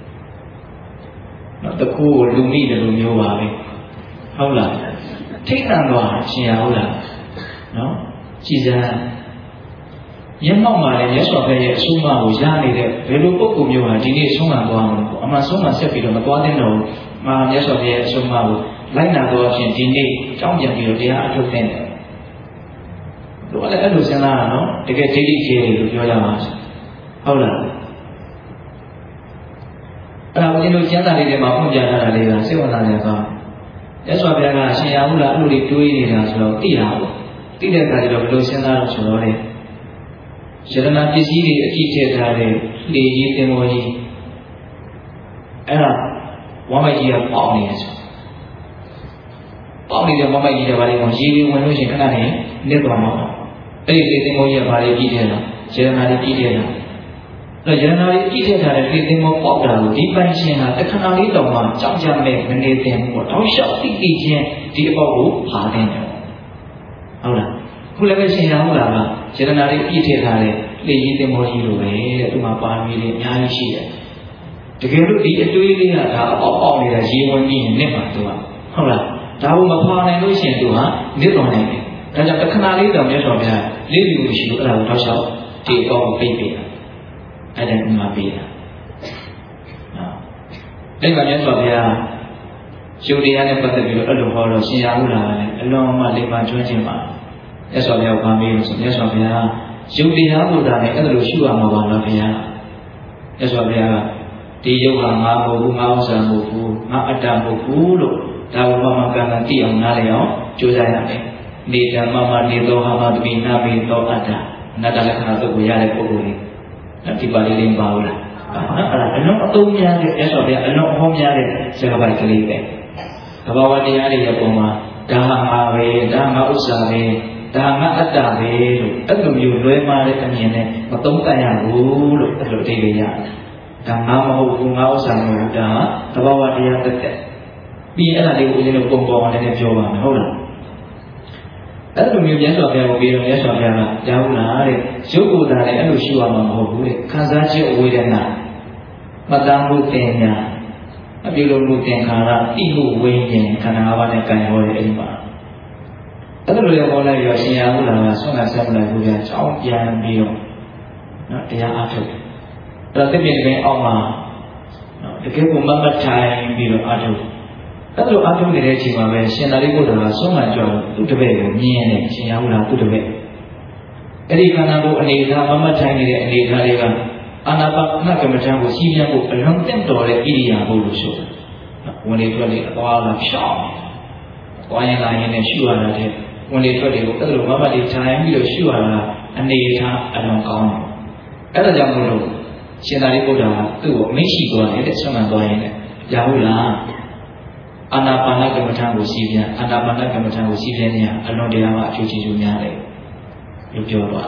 နော်တခုကိုလူမိတယ်လို့မျိုးပါပဲဟုတ်လားထိတ်တန့်သွားရှင်ရဟုတ်လားနော်ကြည်စမ်းရင်းမောက်မှာလည်းမြတ်စွာဘုရားရဲ့အဆုံးအမကိုရနေတဲ့ဘယ်လိုပုဂ္ဂိုလ်မျိုးဟာဒီနေ့ဆုံးမသွားမှာလို့အမှန်ဆုံးမဆက်ပြီးတော့မသွားတဲ့တော့မှာမြတ်စွာဘုရားရဲ့အဆုံးအမကိုလိုက်နာတော့ဖြင့်ဒီနေ့ကြောင်းပြန်ပြီးတော့တရားအထုတ်တဲ့တယ်တို့လည်းအဲ့လိုစဉ်းစားတာနော်တကယ်ဒိဋ္ဌိကျေလို့ပြောကြပါဟုတ်လားအဲ့ဒါကိုကျွန်တော်ကျမ်းစာလေးတွေမှာဖွင့်ပြထားတာလေးကစိတ်ဝင်စားတယ်ကောမြတ်စွာဘုရားကရှင်ရဟုလားအဲ့လိုတွေတွေးနေတာဆိုတော့သိတာပေါ့သိတဲ့အခါကျတော့ဘယ်လိုစဉ်းစားလို့ဆိုတော့လေယတနာပစ္စည်းတွေအကြည့်ထည့်ထားတဲ့လေကြီးတင်ပေါ်ကြီးအဲ့ဒါဝမ်းမိုက်ကြီးကပေါက်နေတယ်ဆိုပေါက်နေတဲ့ဝမ်းမိုက်ကြီးကဘာလဲကောရေတွေဝင်လို့ရှိရင်ခဏနဲ့နစ်သွားမှာအဲ့ဒီလေတင်ပေါ်ကြီးကဘာလဲကြည့်တယ်လားယတနာတွေကြည့်တယ်လားအဲ့ယတနာတွေကြည့်ထည့်ထားတဲ့လေတင်ပေါ်ပေါက်တာကိုဒီပိုင်ရှင်ကတခဏလေးတောင်မှကြောက်ကြမဲ့မနေသင့်ဘူးပေါ့တောင်းလျှောက်သိသိချင်းဒီအပေါက်ကိုဖာနေတယ်ဟုတ်လားခုလည်းပဲရှင်ရဟုတ်လားကယတနာတွေပြည့်ထည့်ထားတဲ့လေကြီးတင်မောကြီးလိုပဲတဲ့သူမှာပါမီတွေအများကြီးရှိတယ်တကယ်လို့ဒီအတွေးလေးကဒါအပေါက်ပေါက်နေတာရေဝင်ပြီးနစ်မှာသူကဟုတ်လားဒါကိုမဖာနိုင်လို့ရှိရင်သူဟာနစ်တော်နိုင်တယ်ဒါကြောင့်တခဏလေးတောင်မြတ်စွာဘုရားလေးလူရှိလို့အဲ့ဒါကိုတောက်လျှောက်ဒီအပေါက်ကိုပြိပေးတာအဲ့ဒါမှပေးတာအဲ့ဒါမြတ်စွာဘုရားရုပ်တရားနဲ့ပတ်သက်ပြီးတော့အဲ့လိုဟောတော့ရှင်ရဟုလားလည်းအလွန်မှလိမ္မာကျွမ်းကျင်ပါမြတ်စွာဘုရားကမေးလို့ဆိုမြတ်စွာဘုရားရုပ်တရားဘုရားနဲ့အဲ့လိုရှုရမှာပါလားဘုရားမြတ်စွာဘုရားကဒီရုပ်ဟာငါမဟုတ်ဘူးငါဥစ္စာမဟုတ်ဘူးငါအတ္တမဟုတ်ဘူးလို့ဒါဘုမမကံကသိအောင်နားလည်အောင်ကြိုးစားရတယ်နေဓမ္မမနေသောဟာမတမိနာမေသောအတ္တအနတ္တလက္ခဏာသုတ်ကိုရတဲ့ပုဂ္ဂိုလ်လေးဒီပါဠိလေးပါဘူးလားနော်အဲ့ဒါအလုံးအသုံးများတဲ့မြတ်စွာဘုရားအလုံးအဟောများတဲ့စကားပိုက်ကလေးပဲသဘာဝတရားတွေရဲ့ပုံမှာဒါဟာငါပဲဒါငါဥစ္စာပဲဒါငါအတ္တပဲလို့အဲ့လိုမျိုးလွဲမှားတဲ့အမြင်နဲ့မသုံးသပ်ရဘူးလို့အဲ့လိုအဓိပ္ပာယ်ရတယ်ဒါငါမဟုတ်ဘူးငါဥစ္စာမဟုတ်ဘူးဒါသဘာဝတရားတက်တက်ပြီးအဲ့ဒါလေးကိုဦးဇင်းတို့ပုံပေါ်အောင်လည်းပြောပါမယ်ဟုတ်လားအဲ့လိုမျိုးမြတ်စွာဘုရားကိုပြီးတော့မြတ်စွာဘုရားကကြားဘူးလားတဲ့ရုပ်ကိုယ်သာလည်းအဲ့လိုရှိရမှာမဟုတ်ဘူးတဲ့ခံစားချက်ဝေဒနာမတမ်းမှုတင်ညာအပြုလုပ်မှုသင်္ခါရတိမှုဝိညာဉ်ခန္ဓာ၅ပါးနဲ့ကံရောတဲ့အဲ့ဒီမှာအဲ့လိုရပေါ်လိုက်ရောရှင်ရဟုလားကဆွမ်းနာဆက်မလိုက်ဘူးဗျာ။ကြောင်းပြန်ပြီးတော့နော်တရားအားထုတ်တယ်။အဲ့တော့တစ်ပြည့်တစ်ပင်အောက်မှာတကယ်ကိုမမတ်ထိုင်ပြီးတော့အားထုတ်အဲ့လိုအားထုတ်နေတဲ့အချိန်မှာပဲရှင်သာရိပုတ္တရာဆုံးမကြောက်သူ့တပည့်ကိုမြင်ရတယ်ရှင်ရဟုလားသူ့တပည့်အဲ့ဒီခန္ဓာကိုယ်အနေထားမမတ်ထိုင်နေတဲ့အနေထားတွေကအာနာပါနကမ္မဋ္ဌာန်းကိုစီးပြန်ဖို့အလုံးတင့်တော်တဲ့ဣရိယာပုလို့ဆိုတယ်ဝင်လေထွက်လေအသွားလာဖြောင်းသွားရင်လာရင်လည်းရှုရတာတဲ့ဝင်လေထွက်လေကိုအဲ့လိုမမတ်လေးထိုင်ပြီးတော့ရှုရတာအနေထားအလုံးကောင်းတယ်အဲ့ဒါကြောင့်မို့လို့ရှင်သာရိပုတ္တရာသူ့ကိုအမိန့်ရှိသွားတယ်တဲ့ဆက်မှန်သွားရင်လည်းရဟုတ်လားအာနာပါနကမ္မဋ္ဌာန်းကိုစီးပြန်အာနာပါနကမ္မဋ္ဌာန်းကိုစီးပြန်နေရအလွန်တရာမှအကျိုးကျေးဇူးများတယ်လို့ပြောသွား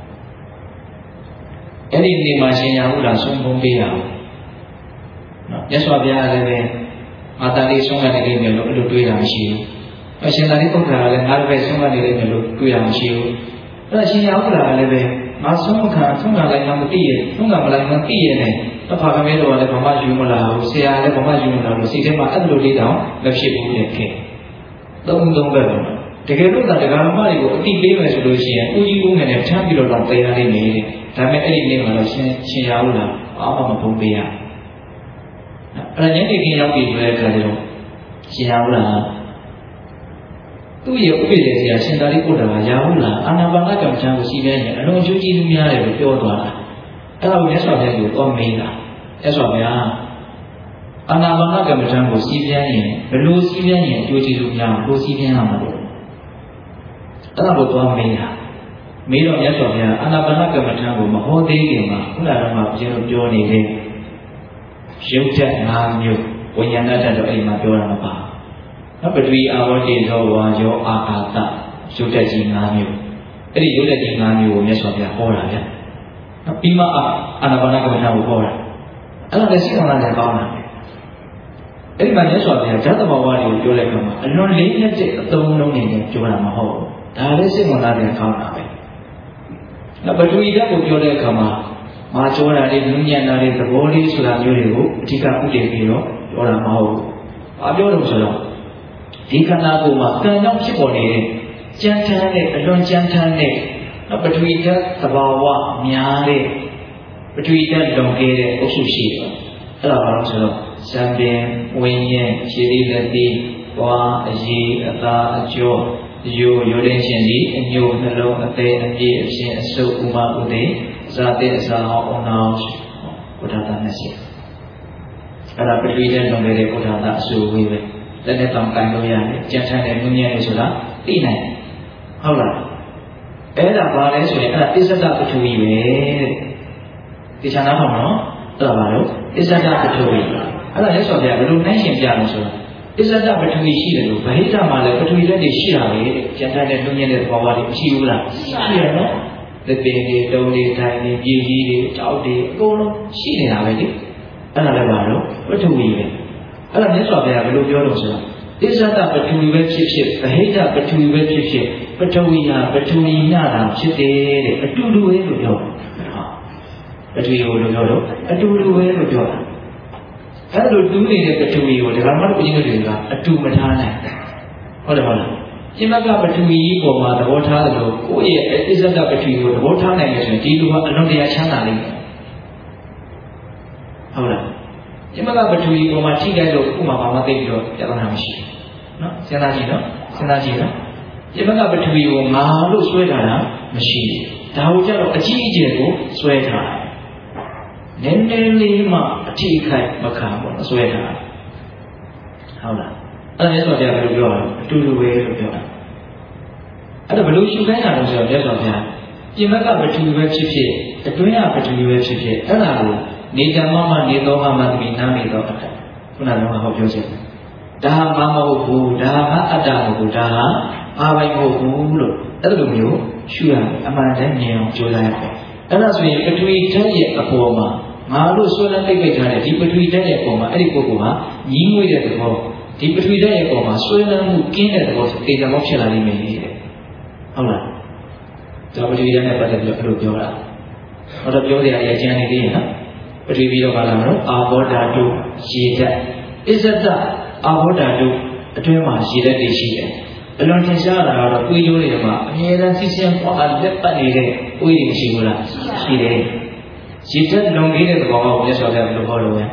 အဲ့ဒီနေ့မှာရှင်ရဟုလားဆုံးဖုံးပေးတာနော်မြတ်စွာဘုရားလည်းပဲအာတာလေးဆုံးကနေလိမ့်မယ်လို့အဲ့လိုတွေးတာမရှိဘူးအရှင်သာရိပုတ္တရာလည်းငါလည်းပဲဆုံးကနေလိမ့်မယ်လို့တွေးတာမရှိဘူးအဲ့ဒါရှင်ရဟုလားလည်းပဲငါဆုံးမခံဆုံးကလည်းမသိရဲ့ဆုံးကမလိုက်မသိရဲ့နဲ့တဖာကမဲတော်ကလည်းဘာမှယူမလာဘူးဆရာလည်းဘာမှယူမလာလို့စိတ်ထဲမှာအဲ့လိုလေးတောင်မဖြစ်ဘူးတဲ့ခင်သုံးသုံးပဲပေါ့တကယ်လို့သာတရားဓမ္မတွေကိုအတိပေးမယ်ဆိုလို့ရှိရင်ဦးကြီးဦးငယ်နဲ့ထမ်းပြီးတော့တော့တရားလေးနေတယ်ဒါပေမဲ့အဲ့ဒီနေ့မှာတော့ရှင်ရှင်ရဟုလားဘာမှမဖုံးပေးရအဲ့ဒါညနေခင်းရောက်ပြီဆိုတဲ့အခါကျတော့ရှင်ရဟုလားသူ့ရဲ့ဥပ္ပေဆရာရှင်သာရိပုတ္တရာရဟုလားအာနာပါနကမ္မဋ္ဌာန်းကိုစီးပြန်ရင်အလုံးကျိုးကြီးသူများတယ်လို့ပြောသွားတာအဲ့ဒါကိုမြတ်စွာဘုရားကိုတော့မေးတာမြတ်စွာဘုရားအာနာပါနကမ္မဋ္ဌာန်းကိုစီးပြန်ရင်ဘယ်လိုစီးပြန်ရင်အကျိုးကျေးဇူးများဘယ်လိုစီးပြန်ရမှာလဲအဲ့ဒါကိုတော့မေးတာမေးတော့မြတ်စွာဘုရားအာနာပါနကမ္မဋ္ဌာန်းကိုမဟောသေးခင်မှာခုနကတော့မှဘုရားတို့ပြောနေတဲ့ရုပ်ဓာတ်၅မျိုးဝိညာဏဓာတ်တော့အဲ့ဒီမှာပြောတာမပါနော်ပထဝီအာဝတ္တိသောဝါယောအာကာသရုပ်ဓာတ်ကြီး၅မျိုးအဲ့ဒီရုပ်ဓာတ်ကြီး၅မျိုးကိုမြတ်စွာဘုရားဟောတာဗျနော်ပြီးမှအာနာပါနကမ္မဋ္ဌာန်းကိုဟောတာအဲ့ဒါလည်းစိတ်ဝင်စားကြကောင်းတာအဲ့ဒီမှာမြတ်စွာဘုရားဓာတ်တဘာဝတွေကိုပြောလိုက်တော့မှအလွန်လေးမြတ်တဲ့အသုံးလုံးတွေနဲ့ပြောတာမဟုတ်ဘူးဒါလည်းစိတ်ဝင်စားကြကောင်းတာပဲနောက်ပထဝီဓာတ်ကိုပြောတဲ့အခါမှာမာကျောတာလေးနုညံ့တာလေးသဘောလေးဆိုတာမျိုးတွေကိုအဓိကဥတည်ပြီးတော့ပြောတာမဟုတ်ဘူး။ဘာပြောလို့ဆိုတော့ဒီခန္ဓာကိုယ်မှာကံကြောင့်ဖြစ်ပေါ်နေတဲ့ကြမ်းတမ်းတဲ့အလွန်ကြမ်းတမ်းတဲ့ပထဝီဓာတ်သဘာဝများတဲ့ပထဝီဓာတ်လွန်ခဲ့တဲ့အုပ်စုရှိတယ်။အဲ့ဒါဘာလို့ဆိုတော့ဇံပင်ဝိညာဉ်ခြေလေးလက်သေးသွားအရေးအသားအကျော်ရိုးရိုးလေးရှင်ဒီအညိုနှလုံးအသေးအပြည့်အရှင်အစုပ်ဥမဥဒေဇာတိအစာဟောအုံနောဘုဒ္ဓသာနဲ့ရှိအဲ့ဒါပထဝီဓာတ်လွန်ခဲ့တဲ့ဘုဒ္ဓသာအစုဝေးပဲလက်နဲ့တောင်ကန်လို့ရတယ်ကြံထမ်းတဲ့နုညံ့လို့ဆိုတာသိနိုင်ဟုတ်လားအဲ့ဒါဘာလဲဆိုရင်အဲ့ဒါပစ္စဒပထဝီပဲတဲ့ဒီချာနာဟောနော်အဲ့ဒါဘာလို့ပစ္စဒပထဝီအဲ့ဒါလက်စော်ပြဘယ်လိုနှိုင်းရှင်ပြလို့ဆိုတော့ပစ္စဒပထဝီရှိတယ်လို့ဗဟိတမှာလည်းပထဝီဓာတ်တွေရှိတာပဲကြံထမ်းတဲ့နုညံ့တဲ့ဘဝတွေမရှိဘူးလားရှိရနော်လက်ပင်တွေတုံးတွေထိုင်တွေပြည်ကြီးတွေကြောက်တွေအကုန်လုံးရှိနေတာပဲလေအဲ့ဒါလည်းဘာလို့ပထဝီပဲအဲ့ဒါမြတ်စွာဘုရားဘယ်လိုပြောလို့ဆိုတော့အစ္ဆဒပထဝီပဲဖြစ်ဖြစ်ဗဟိတပထဝီပဲဖြစ်ဖြစ်ပထဝီဟာပထဝီညတာဖြစ်တယ်တဲ့အတူတူပဲလို့ပြောပထဝီကိုလို့ပြောတော့အတူတူပဲလို့ပြောတာအဲ့လိုတူးနေတဲ့ပထဝီကိုဒကာမတို့ပြင်းနေတယ်ကအတူမထားနိုင်ဟုတ်တယ်မလားရှင်မကပထဝီကြီးပေါ်မှာသဘောထားတယ်လို့ကိုယ့်ရဲ့အစ္ဆဒပထဝီကိုသဘောထားနိုင်လို့ဆိုရင်ဒီလူကအလွန်တရာချမ်းသာလိမ့်မယ်ဟုတ်လားရှင်မကပထဝီပေါ်မှာထိခိုက်လို့ဥမာဘာမှသိပြီးတော့ပြဿနာမရှိဘူးနော်စဉ်းစားကြည့်နော်စဉ်းစားကြည့်နော်ရှင်မကပထဝီကိုငါလို့ဆွဲထားတာမရှိဘူးဒါကိုကြတော့အကြီးအကျယ်ကိုဆွဲထားတယ်နည်းနည်းလေးမှအထိခိုက်မခံဘူးဆွဲထားဟုတ်လားအဲ့ဒါမြတ်စွာဘုရားဘယ်လိုပြောလဲအတူတူပဲလို့ပြောတာအဲ့ဒါဘယ်လိုရှုခိုင်းတာလဲဆိုတော့မြတ်စွာဘုရားပြင်ဘက်ကပထဝီပဲဖြစ်ဖြစ်အတွင်းကပထဝီပဲဖြစ်ဖြစ်အဲ့ဒါကိုနေတမမနေသောမမသမိနာနေသောအတ္တခုနကဟောပြောချက်ဒါဟာမမဟုတ်ဘူးဒါဟာအတ္တမဟုတ်ဘူးဒါဟာအာဘိုင်မဟုတ်ဘူးလို့အဲ့လိုမျိုးရှုရအမှန်တည်းမြင်အောင်ကြိုးစားရတယ်အဲ့ဒါဆိုရင်ပထဝီဓာတ်ရဲ့အပေါ်မှာငါတို့ဆွဲလန်းတိတ်ပိတ်ထားတဲ့ဒီပထဝီဓာတ်ရဲ့အပေါ်မှာအဲ့ဒီပုဂ္ဂိုလ်ဟာညီးငွေ့တဲ့သဘောဒီပထဝီဓာတ်ရဲ့ပုံမှာဆွေးနွေးမှုကင်းတဲ့သဘောဆိုတေချာမောဖြစ်လာနိုင်မယ်လေဟုတ်လားဒါပထဝီဓာတ်နဲ့ပတ်သက်ပြီးတော့အဲ့လိုပြောတာဟောတော့ပြောတဲ့အရာကျန်နေသေးရဲ့နော်ပထဝီပြီးတော့ဘာလာမလို့အာဘောဓာတုရေဓာတ်အစ္ဆဒအာဘောဓာတုအတွင်းမှာရေဓာတ်တွေရှိတယ်အလွန်ထင်ရှားလာတော့တွေးကြိုးတွေမှာအမြဲတမ်းစီးစင်းပေါ်အလက်ပတ်နေတဲ့တွေးတွေမရှိဘူးလားရှိတယ်ရေဓာတ်လုံခဲ့တဲ့သဘောကိုမြတ်စွာဘုရားဘယ်လိုဟောလို့လဲ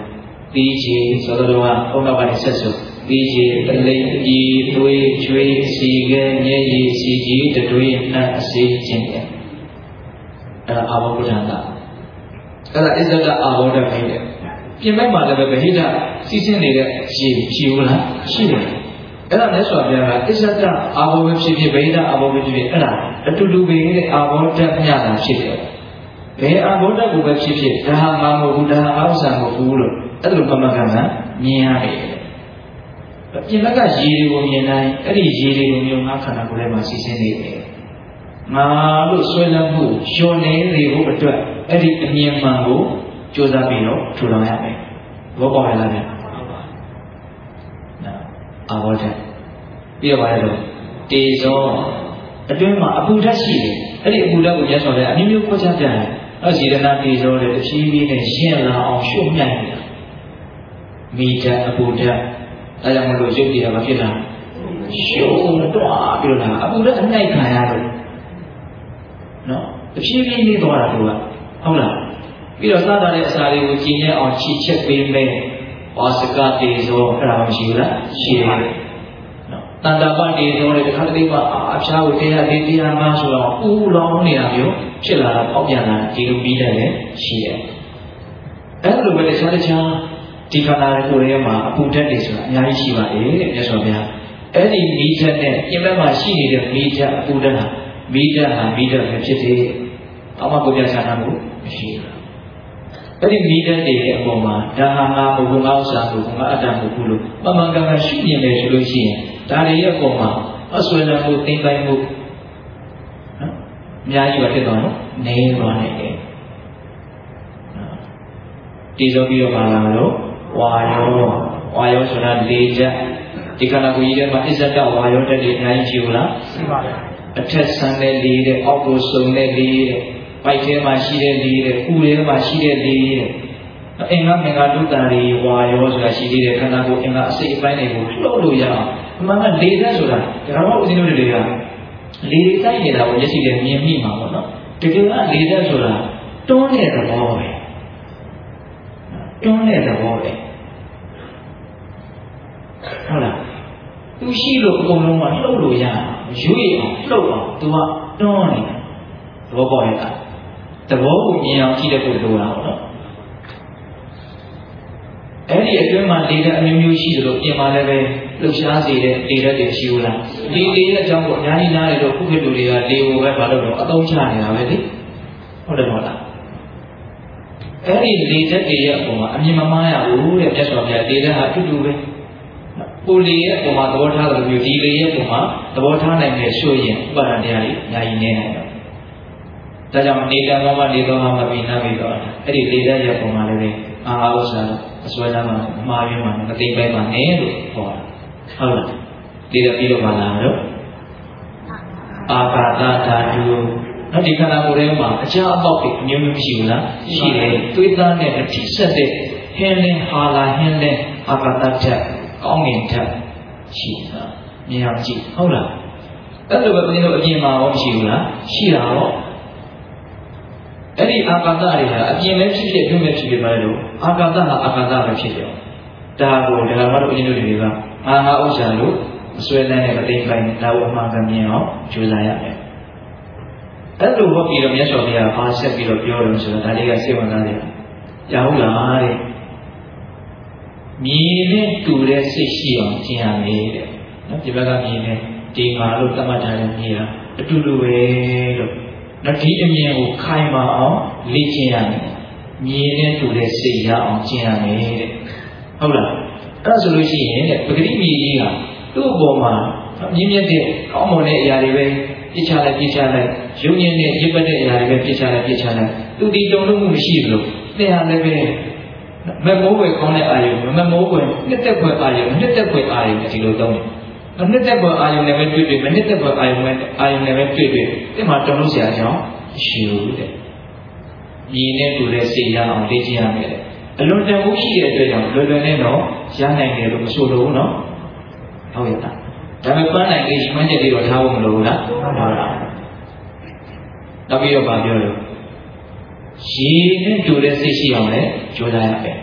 တီးချေဆိုတော့ကအုံနောက်ကနေဆက်စုတီးချေတလိပ်ကြီးသွေးချွေးစီကဲမျက်ရည်စီကြီးတတွေးနှံ့အစေးခြင်းတယ်အဲ့ဒါအာဘောပဋ္ဌာန်ကအဲ့ဒါအစ္ဆဒအာဘောဓဖိတယ်ပြင်မဲ့မှာလည်းပဲဗဟိတစီးဆင်းနေတဲ့ရေရှိဘူးလားရှိတယ်အဲ့ဒါနဲ့ဆိုပြတာအစ္ဆဒအာဘောပဲဖြစ်ဖြစ်ဗဟိတအာဘောပဲဖြစ်ဖြစ်အဲ့ဒါအတူတူပဲတဲ့အာဘောဓမျှတာဖြစ်တယ်ဘယ်အာဘောဓကိုပဲဖြစ်ဖြစ်ဒါဟာငါမဟုတ်ဘူးဒါဟာငါဥစ္စာမဟုတ်ဘူးလို့အဲ့လိုပမကံကမြင်ရတယ်ပြင်ဘက်ကရေတွေကိုမြင်တိုင်းအဲ့ဒီရေတွေကိုမျိုးငါခန္ဓာကိုယ်ထဲမှာစီးဆင်းနေတယ်ငါလို့ဆွဲလန်းမှုလျှော်နေနေဖို့အတွက်အဲ့ဒီအမြင်မှန်ကိုကြိုးစားပြီးတော့ထူထောင်ရမယ်ဘောပေါက်ရလားဗျာအာဘောဓပြီးတော့ပါလေတေဇောအတွင်းမှာအပူဓာတ်ရှိတယ်အဲ့ဒီအပူဓာတ်ကိုရသော်လည်းအမျိုးမျိုးခွဲခြားပြတယ်အဲ့ဒီရဏတေဇောတဲ့တဖြည်းဖြည်းနဲ့ရှင်းလာအောင်ရှုပ်မြိုက်နေတာမိဓာတ်အပူဓာတ်အဲကြောင့်မလို့ရုပ်တရားမဖြစ်လားရှုပ်တော့ပြီးတော့အပူဓာတ်အနိုင်ခံရလို့နော်တဖြည်းဖြည်းနေသွားတာတို့ကဟုတ်လားပြီးတော့စားတာတဲ့အစာတွေကိုကြည်ညက်အောင်ချီချက်ပေးမယ်ဝါစကတေဇောအဲ့ဒါမရှိဘူးလားရှိတယ်နော်တန်တာပတေဇောတဲ့တစ်ခါတည်းမှာအဖျားကိုတရားလေးတရားမှဆိုတော့ဥလောင်းနေတာမျိုးဖြစ်လာတာပေါက်ပြန်လာဒီလိုပြီးတယ်လေရှိတယ်အဲ့လိုပဲတခြားတခြားဒီခန္ဓာကိုယ်ထဲမှာအပူဓာတ်တွေဆိုတာအများကြီးရှိပါတယ်တဲ့မြတ်စွာဘုရားအဲ့ဒီမိဓာတ်နဲ့ပြင်ဘက်မှာရှိနေတဲ့မိဓာတ်အပူဓာတ်ဟာမိဓာတ်ဟာမိဓာတ်ပဲဖြစ်သေးတယ်အမှကိုပြချတာကိုမရှိဘူးအဲ့ဒီမိဓာတ်တွေရဲ့အပေါ်မှာဒါဟာငါဘုံငါဥစ္စာဘုံငါအတ္တဘုံလို့ပမန်ကံကရှိနေတယ်ဆိုလို့ရှိရင်ဒါတွေရဲ့အပေါ်မှာအဆွေလမ်းမှုသိမ့်ပိုင်းမှုနော်အများကြီးပဲဖြစ်သွားနော်နေသွားနိုင်တယ်တည်ဆုံးပြီးတော့ပါလာလို့ဝါယောဝါယောဆိုတာလေချက်ဒီခန္ဓာကိုယ်ကြီးထဲမှာအစ္ဆဒဝါယောတက်တွေအများကြီးရှိဘူးလားရှိပါတယ်အထက်ဆန်းတဲ့လေတဲ့အောက်ကိုစုံတဲ့လေတဲ့ပိုက်ထဲမှာရှိတဲ့လေတဲ့ဥထဲမှာရှိတဲ့လေတဲ့အင်္ဂမင်္ဂတုတ္တရီဝါယောဆိုတာရှိသေးတယ်ခန္ဓာကိုယ်အင်္ဂအစိတ်အပိုင်းတွေကိုလှုပ်လို့ရအောင်အမှန်ကလေသက်ဆိုတာဒါတော့ဦးဇင်းတို့တွေကလေတိုက်နေတာကိုမျက်စိနဲ့မြင်မိမှာပေါ့နော်တကယ်ကလေသက်ဆိုတာတွန်းတဲ့သဘောပဲတွန်းတဲ့သဘောပဲဟုတ်လားသူရှိလို့အကုန်လုံးကလှုပ်လို့ရရွေ့အောင်လှုပ်အောင်သူကတွန်းနေတာသဘောပေါက်ရတာသဘောကိုမြင်အောင်ကြည့်တဲ့ပုဂ္ဂိုလ်လားပေါ့နော်အဲ့ဒီအတွင်းမှာလေတဲ့အမျိုးမျိုးရှိတယ်လို့ပြင်ပါလည်းပဲလှုပ်ရှားစေတဲ့လေတဲ့တွေရှိဘူးလားဒီလေတဲ့အကြောင်းကိုအများကြီးနားလေတော့ခုခေတ်လူတွေကလေကိုပဲမလုပ်တော့အသုံးချနေတာပဲလေဟုတ်တယ်မဟုတ်လားအဲ့ဒီလေတဲ့တွေရဲ့အပေါ်မှာအမြင်မမှားရဘူးတဲ့မြတ်စွာဘုရားလေတဲ့ဟာအတူတူပဲကိုလေရဲ့အပေါ်မှာသဘောထားတယ်လို့ဒီလေရဲ့အပေါ်မှာသဘောထားနိုင်တဲ့ဆိုရင်ဥပါဒဏ်တရားကြီးအများကြီးနေနိုင်တယ်ဒါကြောင့်နေတာကမှနေတော့မှပြီးနားပြီးတော့အဲ့ဒီလေတဲ့ရဲ့အပေါ်မှာလည်းအာဟာဥစ္စာအစွဲသားမှာအမှားရင်းမှာမသိပိုင်းမှာနေလို့ဟောတာဟုတ်လားလေတဲ့ပြီးတော့မှလာတော့အာကာသဓာတုနော်ဒီခန္ဓာကိုယ်ထဲမှာအကြအပေါက်တွေအမျိုးမျိုးရှိဘူးလားရှိတယ်သွေးသားနဲ့အထိဆက်တဲ့ဟင်းလင်းဟာလာဟင်းလင်းအာကာသဓာတ်ကောင်းငင်ဓာတ်ရှိတာမြင်အောင်ကြည့်ဟုတ်လားအဲ့လိုပဲဘုရားတို့အပြင်မှာရောမရှိဘူးလားရှိတာရောအဲ့ဒီအာကာသတွေဟာအပြင်လည်းဖြစ်ဖြစ်အတွင်းလည်းဖြစ်ဖြစ်ပါလို့အာကာသဟာအာကာသပဲဖြစ်တယ်ဒါကိုဒကာမတို့အရင်တို့တွေကအာဟာဥစ္စာလို့အစွဲလန်းနဲ့မသိပိုင်းဒါကိုအမှန်ကမြင်အောင်ကြိုးစားရတယ်အဲ့လိုဟုတ်ပြီးတော့မြတ်စွာဘုရားအားဆက်ပြီးတော့ပြောတယ်ဆိုတော့ဒါလေးကစိတ်ဝင်စားတယ်ရဟုတ်လားတဲ့မြင်နဲ့တူတဲ့စိတ်ရှိအောင်ကျင့်ရမယ်တဲ့နော်ဒီဘက်ကမြင်နဲ့ဒီမှာလို့သတ်မှတ်ထားတဲ့မြင်တာအတူတူပဲလို့နော်ဒီအမြင်ကိုခိုင်မာအောင်လေ့ကျင့်ရမယ်မြင်နဲ့တူတဲ့စိတ်ရအောင်ကျင့်ရမယ်တဲ့ဟုတ်လားအဲ့ဒါဆိုလို့ရှိရင်တဲ့ပဂတိမြေကြီးကသူ့အပေါ်မှာမြင့်မြတ်တဲ့ကောင်းမွန်တဲ့အရာတွေပဲပြစ်ချလိုက်ပြစ်ချလိုက်ရုံညင်နဲ့ရစ်ပတ်တဲ့အရာတွေပဲပြစ်ချလိုက်ပြစ်ချလိုက်သူဒီတုံ့လို့မှုမရှိဘူးလို့သင်ဟာလည်းပဲမမိုးွယ်ကောင်းတဲ့အာယုံမမိုးွယ်နှစ်သက်ွယ်အာယုံနှစ်သက်ွယ်အာယုံဒီလိုသုံးတယ်နှစ်သက်ွယ်အာယုံနဲ့ပဲတွေ့တွေ့မနှစ်သက်ွယ်အာယုံနဲ့အာယုံနဲ့ပဲတွေ့တွေ့ဒီမှာတုံ့လို့ဆရာကြောင့်ရှိဘူးတဲ့ညီနဲ့တူတဲ့စိတ်ရအောင်လေ့ကျင့်ရမယ်တဲ့အလွန်တန်ဖို့ရှိတဲ့အတွက်ကြောင့်လွယ်လွယ်နဲ့တော့ရနိုင်တယ်လို့မဆိုလို့နော်ဟုတ်ရဲ့လားဒါပေမဲ့ပန်းနိုင်လေးရှိမှန်းချက်လေးတော့ထားဖို့မလိုဘူးလားဟုတ်ပါဘူးနောက်ပြီးတော့ဗာပြောလို့ရေနဲ့တူတဲ့စိတ်ရှိအောင်လည်းကြိုးစားရမယ်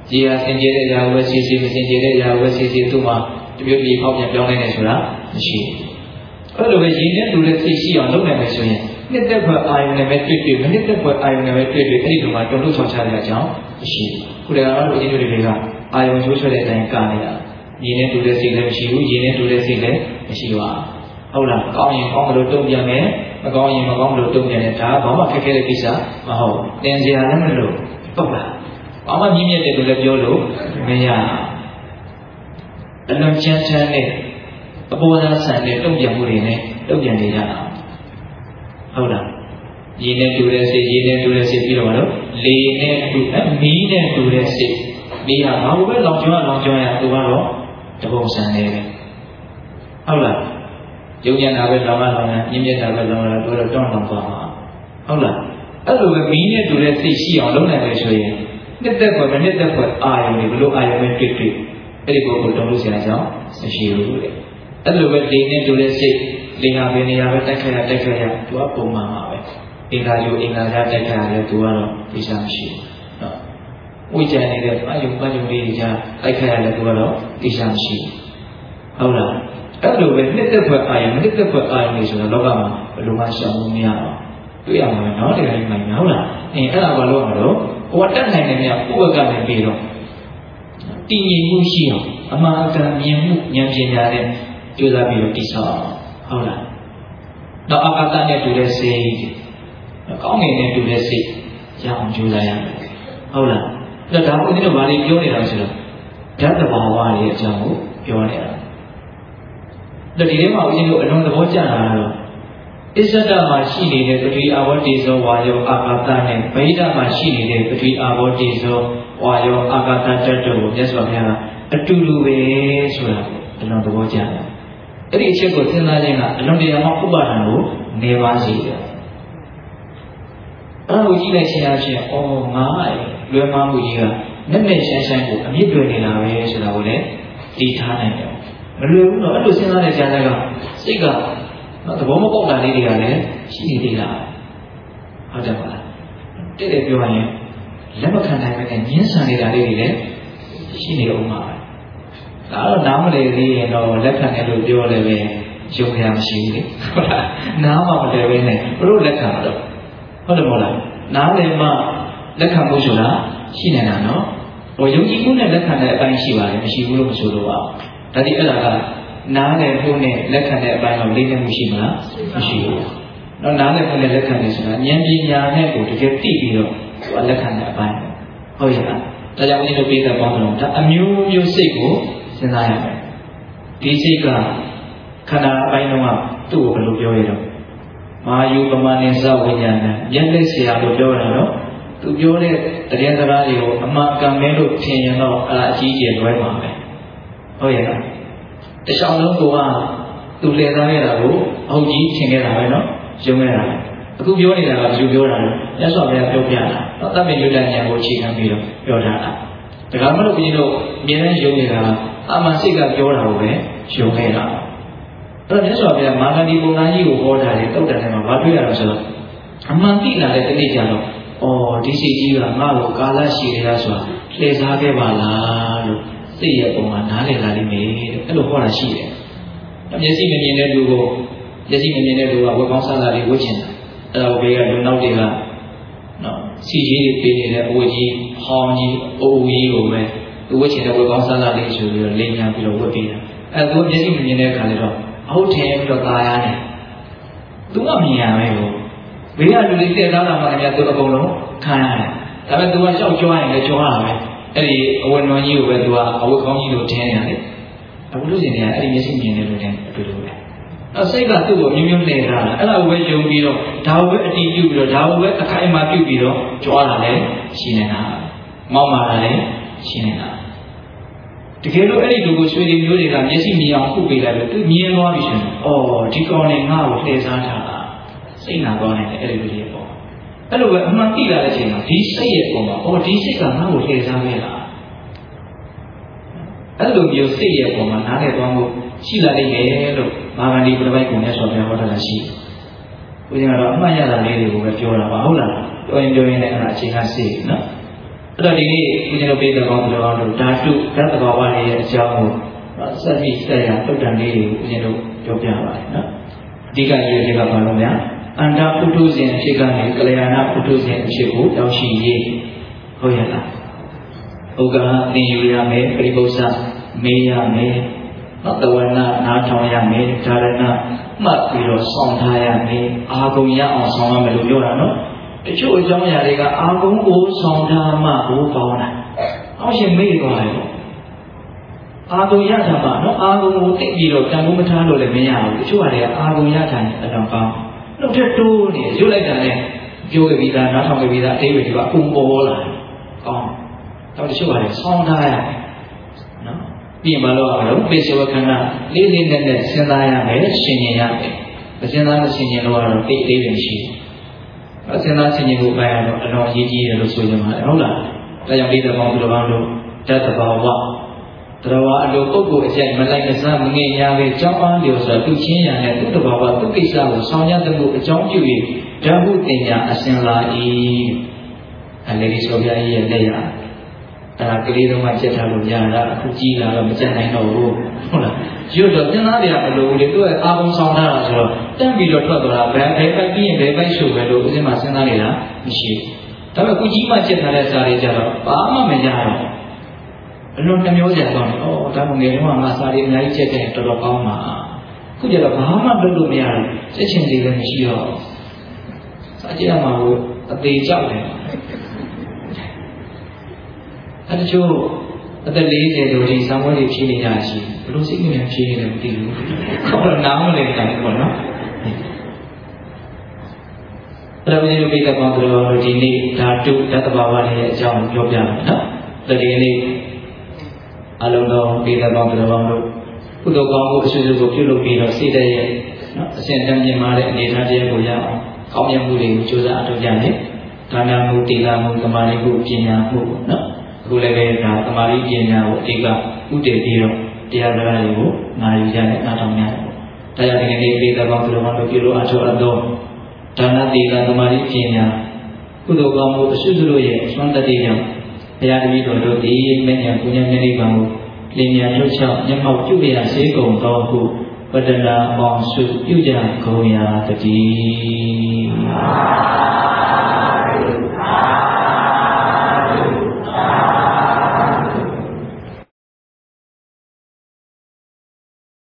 ရေဟာစင်ကြယ်တဲ့အရာကိုပဲစီစီမစင်ကြယ်တဲ့အရာကိုပဲစီစီသူ့မှာတပြည့်ပြည့်ပေါက်ပြန်ပြောင်းနိုင်တယ်ဆိုတာမရှိဘူးအဲ့လိုပဲရင်းနဲ့တူတဲ့စိတ်ရှိအောင်လုပ်နိုင်မယ်ဆိုရင်နှစ်သက်ဖွယ်အာယုန်နဲ့ပဲတွေ့တွေ့မနှစ်သက်ဖွယ်အာယုန်နဲ့ပဲတွေ့တွေ့အဲ့ဒီလိုမှတုံ့လို့ဆောင်ချတဲ့အကြောင်းမရှိဘူးခုတည်းကတော့အချင်းတို့တွေကအာယုန်ချိုးချွဲတဲ့အတိုင်းကာနေတာရင်းနဲ့တူတဲ့စိတ်လည်းမရှိဘူးရင်းနဲ့တူတဲ့စိတ်လည်းမရှိပါဟုတ်လားကောင်းရင်ကောင်းလို့တုံ့ပြန်မယ်မကောင်းရင်မကောင်းလို့တုံ့ပြန်တယ်ဒါကဘာမှခက်ခဲတဲ့ကိစ္စမဟုတ်တင်စရာလည်းမလိုဟုတ်လားဘာမှမြင့်မြတ်တယ်လို့လည်းပြောလို့မရအလုံးချမ်းချမ်းနဲ့အပေါ်သားဆန်တဲ့တုံ့ပြန်မှုတွေနဲ့တုံ့ပြန်နေကြတာဟုတ်လားရေနဲ့တူတဲ့စိတ်ရေနဲ့တူတဲ့စိတ်ပြီးတော့တော့လေနဲ့တူမီးနဲ့တူတဲ့စိတ်မီးဟာဘာလို့ပဲလောင်ကျွမ်းလောင်ကျွမ်းရသူကတော့တပုံစံနေပဲဟုတ်လားယုံကြည်တာပဲလောင်လောင်မြင့်မြတ်တာပဲလောင်လောင်သူတော့တောင်းတောင်းသွားမှာဟုတ်လားအဲ့လိုပဲမီးနဲ့တူတဲ့စိတ်ရှိအောင်လုပ်နိုင်တယ်ဆိုရင်နှစ်သက်ပေါ်မနှစ်သက်ပေါ်အာရုံတွေဘလို့အာရုံပဲတွေ့တွေ့အဲ့ဒီပုဂ္ဂိုလ်တုံ့လို့ဆရာကြောင့်မရှိဘူးလေအဲ့လိုပဲလေနဲ့တူတဲ့စိတ်လေဟာပဲနေရာပဲတိုက်ခတ်ရတိုက်ခတ်ရသူကပုံမှန်ပါပဲအင်္ဂါယုအင်္ဂါဓာတ်တိုက်ခတ်ရတယ်သူကတော့သိချာမရှိဘူးနော်ဝိကြံနေတဲ့အယုံပတ်ယုံလေးကြီးတိုက်ခတ်ရတယ်သူကတော့သိချာမရှိဘူးဟုတ်လားအဲ့လိုပဲနှစ်သက်ဖွယ်အာရုံနှစ်သက်ဖွယ်အာရုံတွေဆိုတော့လောကမှာဘယ်လိုမှရှောင်လို့မရအောင်တွေ့ရမှာနော်တရားကြီးမှန်ဟုတ်လားအင်းအဲ့ဒါဘာလို့မလို့ဟိုတက်နိုင်တယ်မြတ်ဥပကနဲ့ပြီးတော့တည်ငြိမ်မှုရှိအောင်အမှားအကန်မြင်မှုဉာဏ်ပညာနဲ့ကြိုးစားပြီးတော့တည်ဆောက်အောင်ဟုတ်လားတော့အကာတနဲ့တူတဲ့စိတ်ကောင်းငင်နဲ့တူတဲ့စိတ်ရအောင်ကြိုးစားရမယ်ဟုတ်လားအဲ့တော့ဒါကိုဦးဇင်းတို့ဘာတွေပြောနေတာဆိုတော့ဓာတ်တဘာဝတွေအကြောင်းကိုပြောနေတာဒါဒီထဲမှာဦးဇင်းတို့အလုံးသဘောကျတာကတော့အစ္ဆဒမှာရှိနေတဲ့ပထဝီအာဘောတေဇောဝါယောအာကာသနဲ့ဗိဓာမှာရှိနေတဲ့ပထဝီအာဘောတေဇောဝါယောအာကာသတတ်တို့ကိုမြတ်စွာဘုရားကအတူတူပဲဆိုတာကိုအလုံးသဘောကျတယ်အဲ့ဒီအချက်ကိုစဉ်းစားခြင်းကအလုံးတရားမှာဥပါဒံကိုနေပါစေတယ်အဲ့လိုကြည့်လိုက်ခြင်းအဖြစ်အော်ငါလွယ်မှားမှုကြီးကနဲ့နဲ့ရှမ်းရှမ်းကိုအမြင့်တွယ်နေတာပဲဆိုတာကိုလည်းသိထားနိုင်တယ်မလွယ်ဘူးတော့အဲ့လိုစဉ်းစားတဲ့ကြားကစိတ်ကသဘောမပေါက်တာလေးတွေကလည်းရှိနေသေးတာဟုတ်တယ်မလားတဲ့တဲ့ပြောရင်လက်မခံနိုင်ပဲနဲ့ညှင်းဆန်နေတာလေးတွေလည်းရှိနေအောင်ပါပဲဒါတော့နားမလည်သေးရင်တော့လက်ခံတယ်လို့ပြောလည်းပဲယုံရမရှိဘူးလေဟုတ်လားနားမှမလည်ပဲနဲ့ဘလို့လက်ခံတော့ဟုတ်တယ်မဟုတ်လားနားလည်မှလက်ခံဖို့ဆိုတာရှိနေတာနော်ဟိုယုံကြည်မှုနဲ့လက်ခံတဲ့အပိုင်းရှိပါတယ်မရှိဘူးလို့မဆိုလို့ပါဒါဒီအဲ့ဒါကနားလည်ဖို့နဲ့လက်ခံတဲ့အပိုင်းတော့လေးနေမှုရှိမလားမရှိဘူး။တော့နားလည်ဖို့နဲ့လက်ခံတယ်ဆိုတာဉာဏ်ပညာနဲ့ကိုတကယ်သိပြီးတော့သူကလက်ခံတဲ့အပိုင်းဟုတ်ရဲ့လား။ဒါကြောင့်ဦးဇင်းတို့ပြေးတဲ့ပေါင်းတော့ဒါအမျိုးမျိုးစိတ်ကိုစဉ်းစားရမယ်။ဒီစိတ်ကခန္ဓာအပိုင်းတော့သူ့ကိုဘယ်လိုပြောရတော့မာယုပမာနိသဝိညာဏမျက်လက်ဆရာလို့ပြောတာတော့သူပြောတဲ့တရားစကားတွေကိုအမှန်ကန်မဲလို့ထင်ရင်တော့အဲ့ဒါအကြီးကျယ်လွဲပါပဲ။ဟုတ်ရဲ့လား။တခြားလုံးကသူလည်သားခဲ့တာကိုအဟုတ်ကြီးထင်ခဲ့တာပဲနော်ယုံခဲ့တာအခုပြောနေတာကဘယ်လိုပြောတာလဲမြတ်စွာဘုရားပြောပြတာတော့တမင်ယုဒ္ဓဉာဏ်ကိုအခြေခံပြီးတော့ပြောထားတာဒါကမှလို့ပြီးတော့အမြဲတမ်းယုံနေတာအမှန်စိတ်ကပြောတာကိုပဲယုံခဲ့တာအဲ့တော့မြတ်စွာဘုရားမာဂန္ဒီပုံသားကြီးကိုဟောတာလေတုတ်တန်ထဲမှာမတွေ့ရတော့ဆိုတော့အမှန်သိလာတဲ့တနေ့ကျတော့အော်ဒီစိတ်ကြီးကငါ့ကိုကာလရှိရဆိုတာလှည့်စားခဲ့ပါလားလို့စိတ်ရဲ့ပုံမှာနားလည်လာလိမ့်မယ်တဲ့အဲ့လိုဟောတာရှိတယ်။မျက်စိမမြင်တဲ့လူကိုမျက်စိမမြင်တဲ့လူကဝက်ကောင်းစားတာလေးဝှက်ချင်တာအဲ့ဒါကိုဘေးကလူနောက်တွေကနော်စီကြီးတွေပေးနေတဲ့အဝတ်ကြီးဟောင်းကြီးအိုးကြီးကိုပဲသူဝှက်ချင်တဲ့ဝက်ကောင်းစားတာလေးဆိုပြီးတော့လိမ်ညာပြီးတော့ဝှက်ပေးတာအဲ့ဒါမျက်စိမမြင်တဲ့အခါကျတော့အဟုတ်ထင်ပြီးတော့ตายရတယ်။သူကမြင်ရမယ်ကိုဘေးကလူတွေတက်လာတာမှလည်းသူအကုန်လုံးခံရတယ်။ဒါပေမဲ့သူကရှောက်ကြွားရင်လည်းကြွားရမယ်။အဲ့ဒီအဝတ်နွမ်းကြီးကိုပဲသူကအဝတ်ကောင်းကြီးလိုထင်းရတယ်အခုလို့ရှင်နေအဲ့ဒီမျက်စိမြင်နေလို့တဲ့အတွေ့လို့ပဲအစိတ်ကသူ့ကိုမြုံမြုံနေရတာအဲ့ဒါကိုပဲယုံပြီးတော့ဒါကိုပဲအတည်ပြုပြီးတော့ဒါကိုပဲအခိုင်အမာပြုပြီးတော့ကြွားလာလဲရှိနေတာမောက်မာလာလဲရှိနေတာတကယ်လို့အဲ့ဒီလူကိုရွှေတွေမျိုးတွေကမျက်စိမြင်အောင်ခုပေးလိုက်လို့သူမြင်သွားပြီရှင်အော်ဒီကောင်နဲ့ငါ့ကိုလှည့်စားထားတာစိတ်နာသွားနေတယ်အဲ့ဒီလူတွေပေါ့အဲ့လိုပဲအမှန်သိလာတဲ့အချိန်မှာဒီစိတ်ရဲ့ပုံမှာအော်ဒီစိတ်ကငါ့ကိုလှည့်စားခဲ့တာအဲ့လိုမျိုးစိတ်ရဲ့ပုံမှာနားလည်သွားမှုရှိလာလိမ့်မယ်လို့မာဂန္ဒီပြပိုက်ကိုမြတ်စွာဘုရားဟောတာရှိဦးဇင်းကတော့အမှတ်ရတာလေးတွေကိုပဲပြောတာပါဟုတ်လားပြောရင်ပြောရင်လည်းအဲ့ဒါအချိန်ကစိတ်နော်အဲ့တော့ဒီနေ့ဦးဇင်းတို့ပြည်တော်ကောင်းတော်တို့ဓာတုဓာတ်တဘာဝတွေရဲ့အကြောင်းကိုစက်ပြီးဆက်ရတုတ်တန်လေးကိုဦးဇင်းတို့ပြောပြပါတယ်နော်အဓိကရည်ရည်ကဘာလို့များအန္တပုထုဇဉ်အဖြစ်ကနေကလျာဏပုထုဇဉ်အဖြစ်ကိုရောက်ရှိရေးဟုတ်ရလားဥက္ကဋ္ဌသင်ယူရမယ်ပရိပု္ပ္ပစမေးရမယ်နော်တဝနာနားထောင်ရမယ်ဓာရဏမှတ်ပြီးတော့ဆောင်းထားရမယ်အာဂုံရအောင်ဆောင်းရမယ်လို့ပြောတာနော်တချို့အကြောင်းအရာတွေကအာဂုံကိုဆောင်းထားမှဘိုးပေါင်းတာအောက်ရှင်မေ့သွားတယ်အာဂုံရတာမှနော်အာဂုံကိုတိတ်ပြီးတော့တန်ဖိုးမထားလို့လည်းမရဘူးတချို့ကလည်းအာဂုံရတာနဲ့အတော်ကောင်းတော့ထက်တိုးနေရွတ်လိုက်တာနဲ့ပြောခဲ့ပြီးသားနားထောင်ခဲ့ပြီးသားအသေးတွေကအုံပေါ်လာကောင်းတော့တချို့ကလည်းဆောင်းထားရတယ်နော်ပြင်မလို့အောင်ပိစဝခန္ဓာလေးလေးနက်နက်စဉ်းစားရမယ်ရှင်ရင်ရမယ်မစဉ်းစားမရှင်ရင်တော့တော့တိတ်သေးတယ်ရှိတယ်စဉ်းစားရှင်ရင်ကိုပိုင်ရတော့အတော်ရေးကြီးတယ်လို့ဆိုကြမှာဟုတ်လားဒါကြောင့်ဒီတပေါင်းဒီတပေါင်းတို့ဓာတ်တဘာဝတရားအလိုပုဂ္ဂိုလ်အကျင့်မလိုက်မစားမငြိညာပဲကြောင်းအားလျော်စွာသူချင်းရတဲ့သူတဘာဝသူကိစ္စကိုဆောင်ရွက်တဲ့မှုအကြောင်းပြု၍ဓမ္မတင်ညာအစဉ်လာ၏အဲ့ဒီဆိုပြရဲ့လက်ရအဲ့ဒါကလေးတော့မှချက်ထားလို့ရတာအခုကြီးလာတော့မချက်နိုင်တော့ဘူးဟုတ်လားရွတ်တော့သင်သားတွေကဘလို့လေသူ့ရဲ့အာဘုံဆောင်ထားတာဆိုတော့တက်ပြီးတော့ထွက်သွားတာဘယ်ဘယ်ပိုက်ပြီးရင်ဘယ်ပိုက်ရှုပဲလို့ဥစဉ်မှာစဉ်းစားနေတာမရှိဘူးဒါပေမဲ့အခုကြီးမှချက်ထားတဲ့စာတွေကြတော့ဘာမှမရတော့အလုံးနှမျိုးကြတော့ဩဒါမှငယ်တော့ငါစာရီအများကြီးချက်တဲ့တော်တော်ကောင်းပါခုကျတော့ဘာမှလုပ်လို့မရဘူးချက်ချင်းတွေလည်းမရှိတော့စာကြည့်ရမှာကိုအသေးကြောက်တယ်အဲ့တချို့အသက်၄၀ကျော်ဒီဆောင်းဝဲတွေဖြေးနေကြရှိဘလို့စိတ်နဲ့ဖြေးနေတယ်မသိဘူးခေါင်းတော့နားမလည်နိုင်ဘူးပေါ့နော်အဲ့တော့ဒီလိုပြတဲ့ကောင်တို့ဒီနေ့ဓာတုဓာတ်တဘာဝတွေရဲ့အကြောင်းကိုပြောပြမယ်နော်ဒီနေ့အလုံးစုံပြည်တော်ကောင်းတော်ကောင်းတို့ကုသိုလ်ကောင်းမှုအစွတ်စွတ်ကိုပြုလုပ်ပြီးတော့စိတ်တည်းရဲ့နော်အစဉ်တမ်းမြင်မာတဲ့အနေထားတရားကိုရအောင်ကောင်းမြတ်မှုတွေကိုကြိုးစားအထောက်ကြတယ်ဒါနမှုတိလမှုသမာဓိမှုပညာမှုနော်အခုလည်းပဲဒါသမာဓိပညာကိုအဓိကဥတည်ပြီးတော့တရားစကားတွေကိုနာယူကြတဲ့အားထုတ်များတယ်ဒါကြောင့်ဒီနေ့ပြည်တော်ကောင်းတော်ကောင်းတို့ပြုလို့အထောက်အတော့ဒါနတိလသမာဓိပညာကုသိုလ်ကောင်းမှုအစွတ်စွတ်ရဲ့သွမ်းတတိယဘုရားတပည့်တော်တို့ဒီမဉ္ဇဉ်ပူဇဉ်မြတ်နိဗ္ဗာန်ကိုလင်းမြန်လှုပ်ရှားမျက်မှောက်ပြုရစေကုန်သောဟုပတ္တနာအောင်စုပြုကြကုန်ရာတည်း